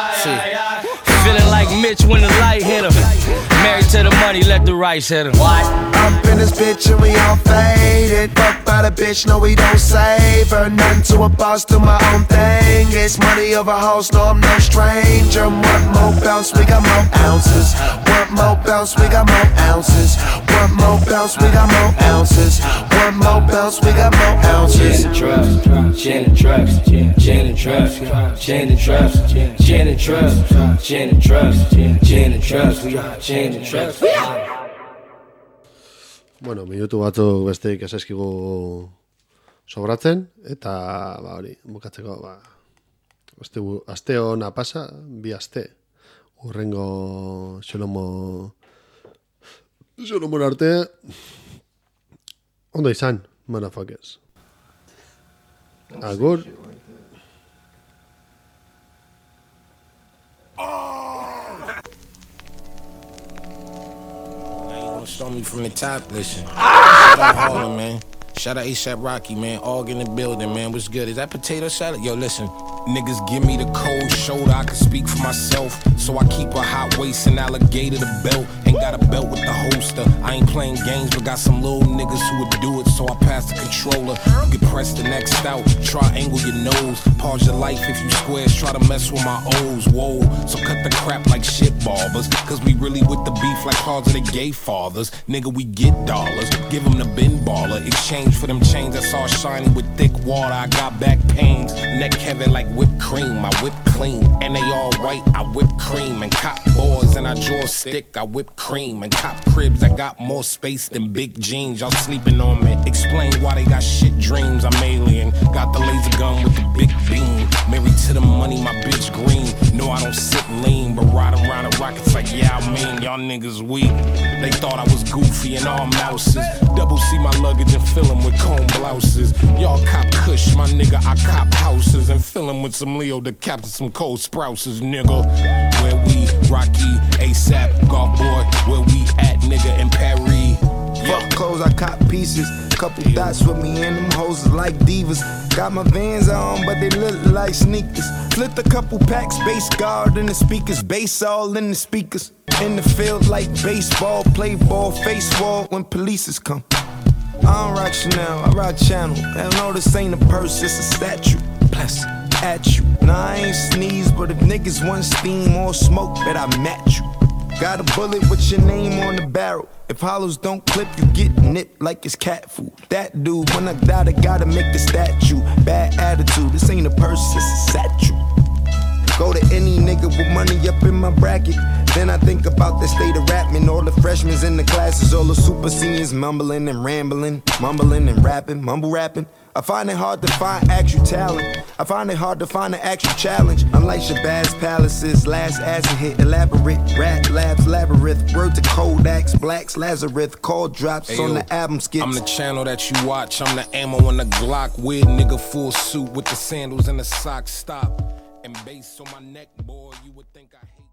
See, feeling like Mitch when the light hit him. Married to the money, let the rice hit him. What? Up in this bitch and we all faded. Fuck by the bitch, no we don't save her. Nothing to a boss, do my own thing. It's money over hoes, no I'm no stranger. One more bounce, we got more ounces. One more bounce, we got more ounces. One more bounce, we got more ounces. One more bounce, we got more ounces. Gin and trust, gin and trust, gin and trust, gin and trust, gin and trust, gin and trust, gin and trust, we are gin and trust. Bueno, minutu batzuk besteik esaizkigu sobratzen, eta ba hori, bukatzeko, ba, aste, aste hona pasa, bi aste, urrengo Xolomo Xolomon arte, ondo izan, motherfuckers. Agur. Show me from the top, listen. Shout out Harlem, man. Shout out ASAP Rocky, man. All in the building, man. What's good? Is that potato salad? Yo, listen. Niggas give me the cold shoulder, I can speak for myself. So I keep a hot waist and alligator the belt. Ain't got a belt with the holster. I ain't playing games, but got some little niggas who would do it. So I pass the controller. You can press the next out. Triangle your nose. Pause your life if you squares. Try to mess with my O's. Whoa. So cut the crap like shit barbers. Cause we really with the beef like cars of the gay fathers. Nigga, we get dollars. Give them the bin baller. Exchange for them chains that's all shiny with thick water. I got back pains. Neck heavy like whipped cream, I whip clean. And they all white, I whip cream. And cop boys and I draw a stick, I whip cream. And cop cribs, I got more space than big jeans. Y'all sleeping on me. Explain why they got shit dreams. I'm alien. Got the laser gun with the big beam. Married to the money, my bitch green. No, I don't sit lean, but ride around the rockets like, yeah, I mean, y'all niggas weak. They thought I was goofy and all mouses. Double C my luggage and fill them with comb blouses. Y'all cop kush, my nigga, I cop houses. And fill them with some Leo to capture some cold sprouses, nigga. Where we, Rocky, ASAP, golf boy. Where we at, nigga, in Paris. Fuck clothes, I cop pieces. couple dots with me and them hoes is like divas. Got my Vans on, but they look like sneakers. Flipped a couple packs, bass guard in the speakers, bass all in the speakers. In the field like baseball, play ball, face wall when polices come. I don't rock Chanel, I rock Channel. Hell no, this ain't a purse, it's a statue. Bless at you. Nah, I ain't sneeze, but if niggas want steam or smoke, bet I match you. Got a bullet with your name on the barrel. If hollows don't clip, you get nipped like it's cat food. That dude, when I die, I gotta make the statue. Bad attitude, this ain't a purse, it's a statue. Go to any nigga with money up in my bracket. Then I think about the state of rapping. All the freshmen in the classes, all the super seniors mumbling and rambling, mumbling and rapping, mumble rapping. I find it hard to find actual talent. I find it hard to find an actual challenge. Unlike Shabazz Palaces, last acid hit, elaborate rap labs, labyrinth. Word to Kodaks, Blacks, Lazarus, call drops Hey, on yo, the album skits. I'm the channel that you watch. I'm the ammo on the Glock. Weird nigga, full suit with the sandals and the socks. Stop and bass on my neck, boy. You would think I hate.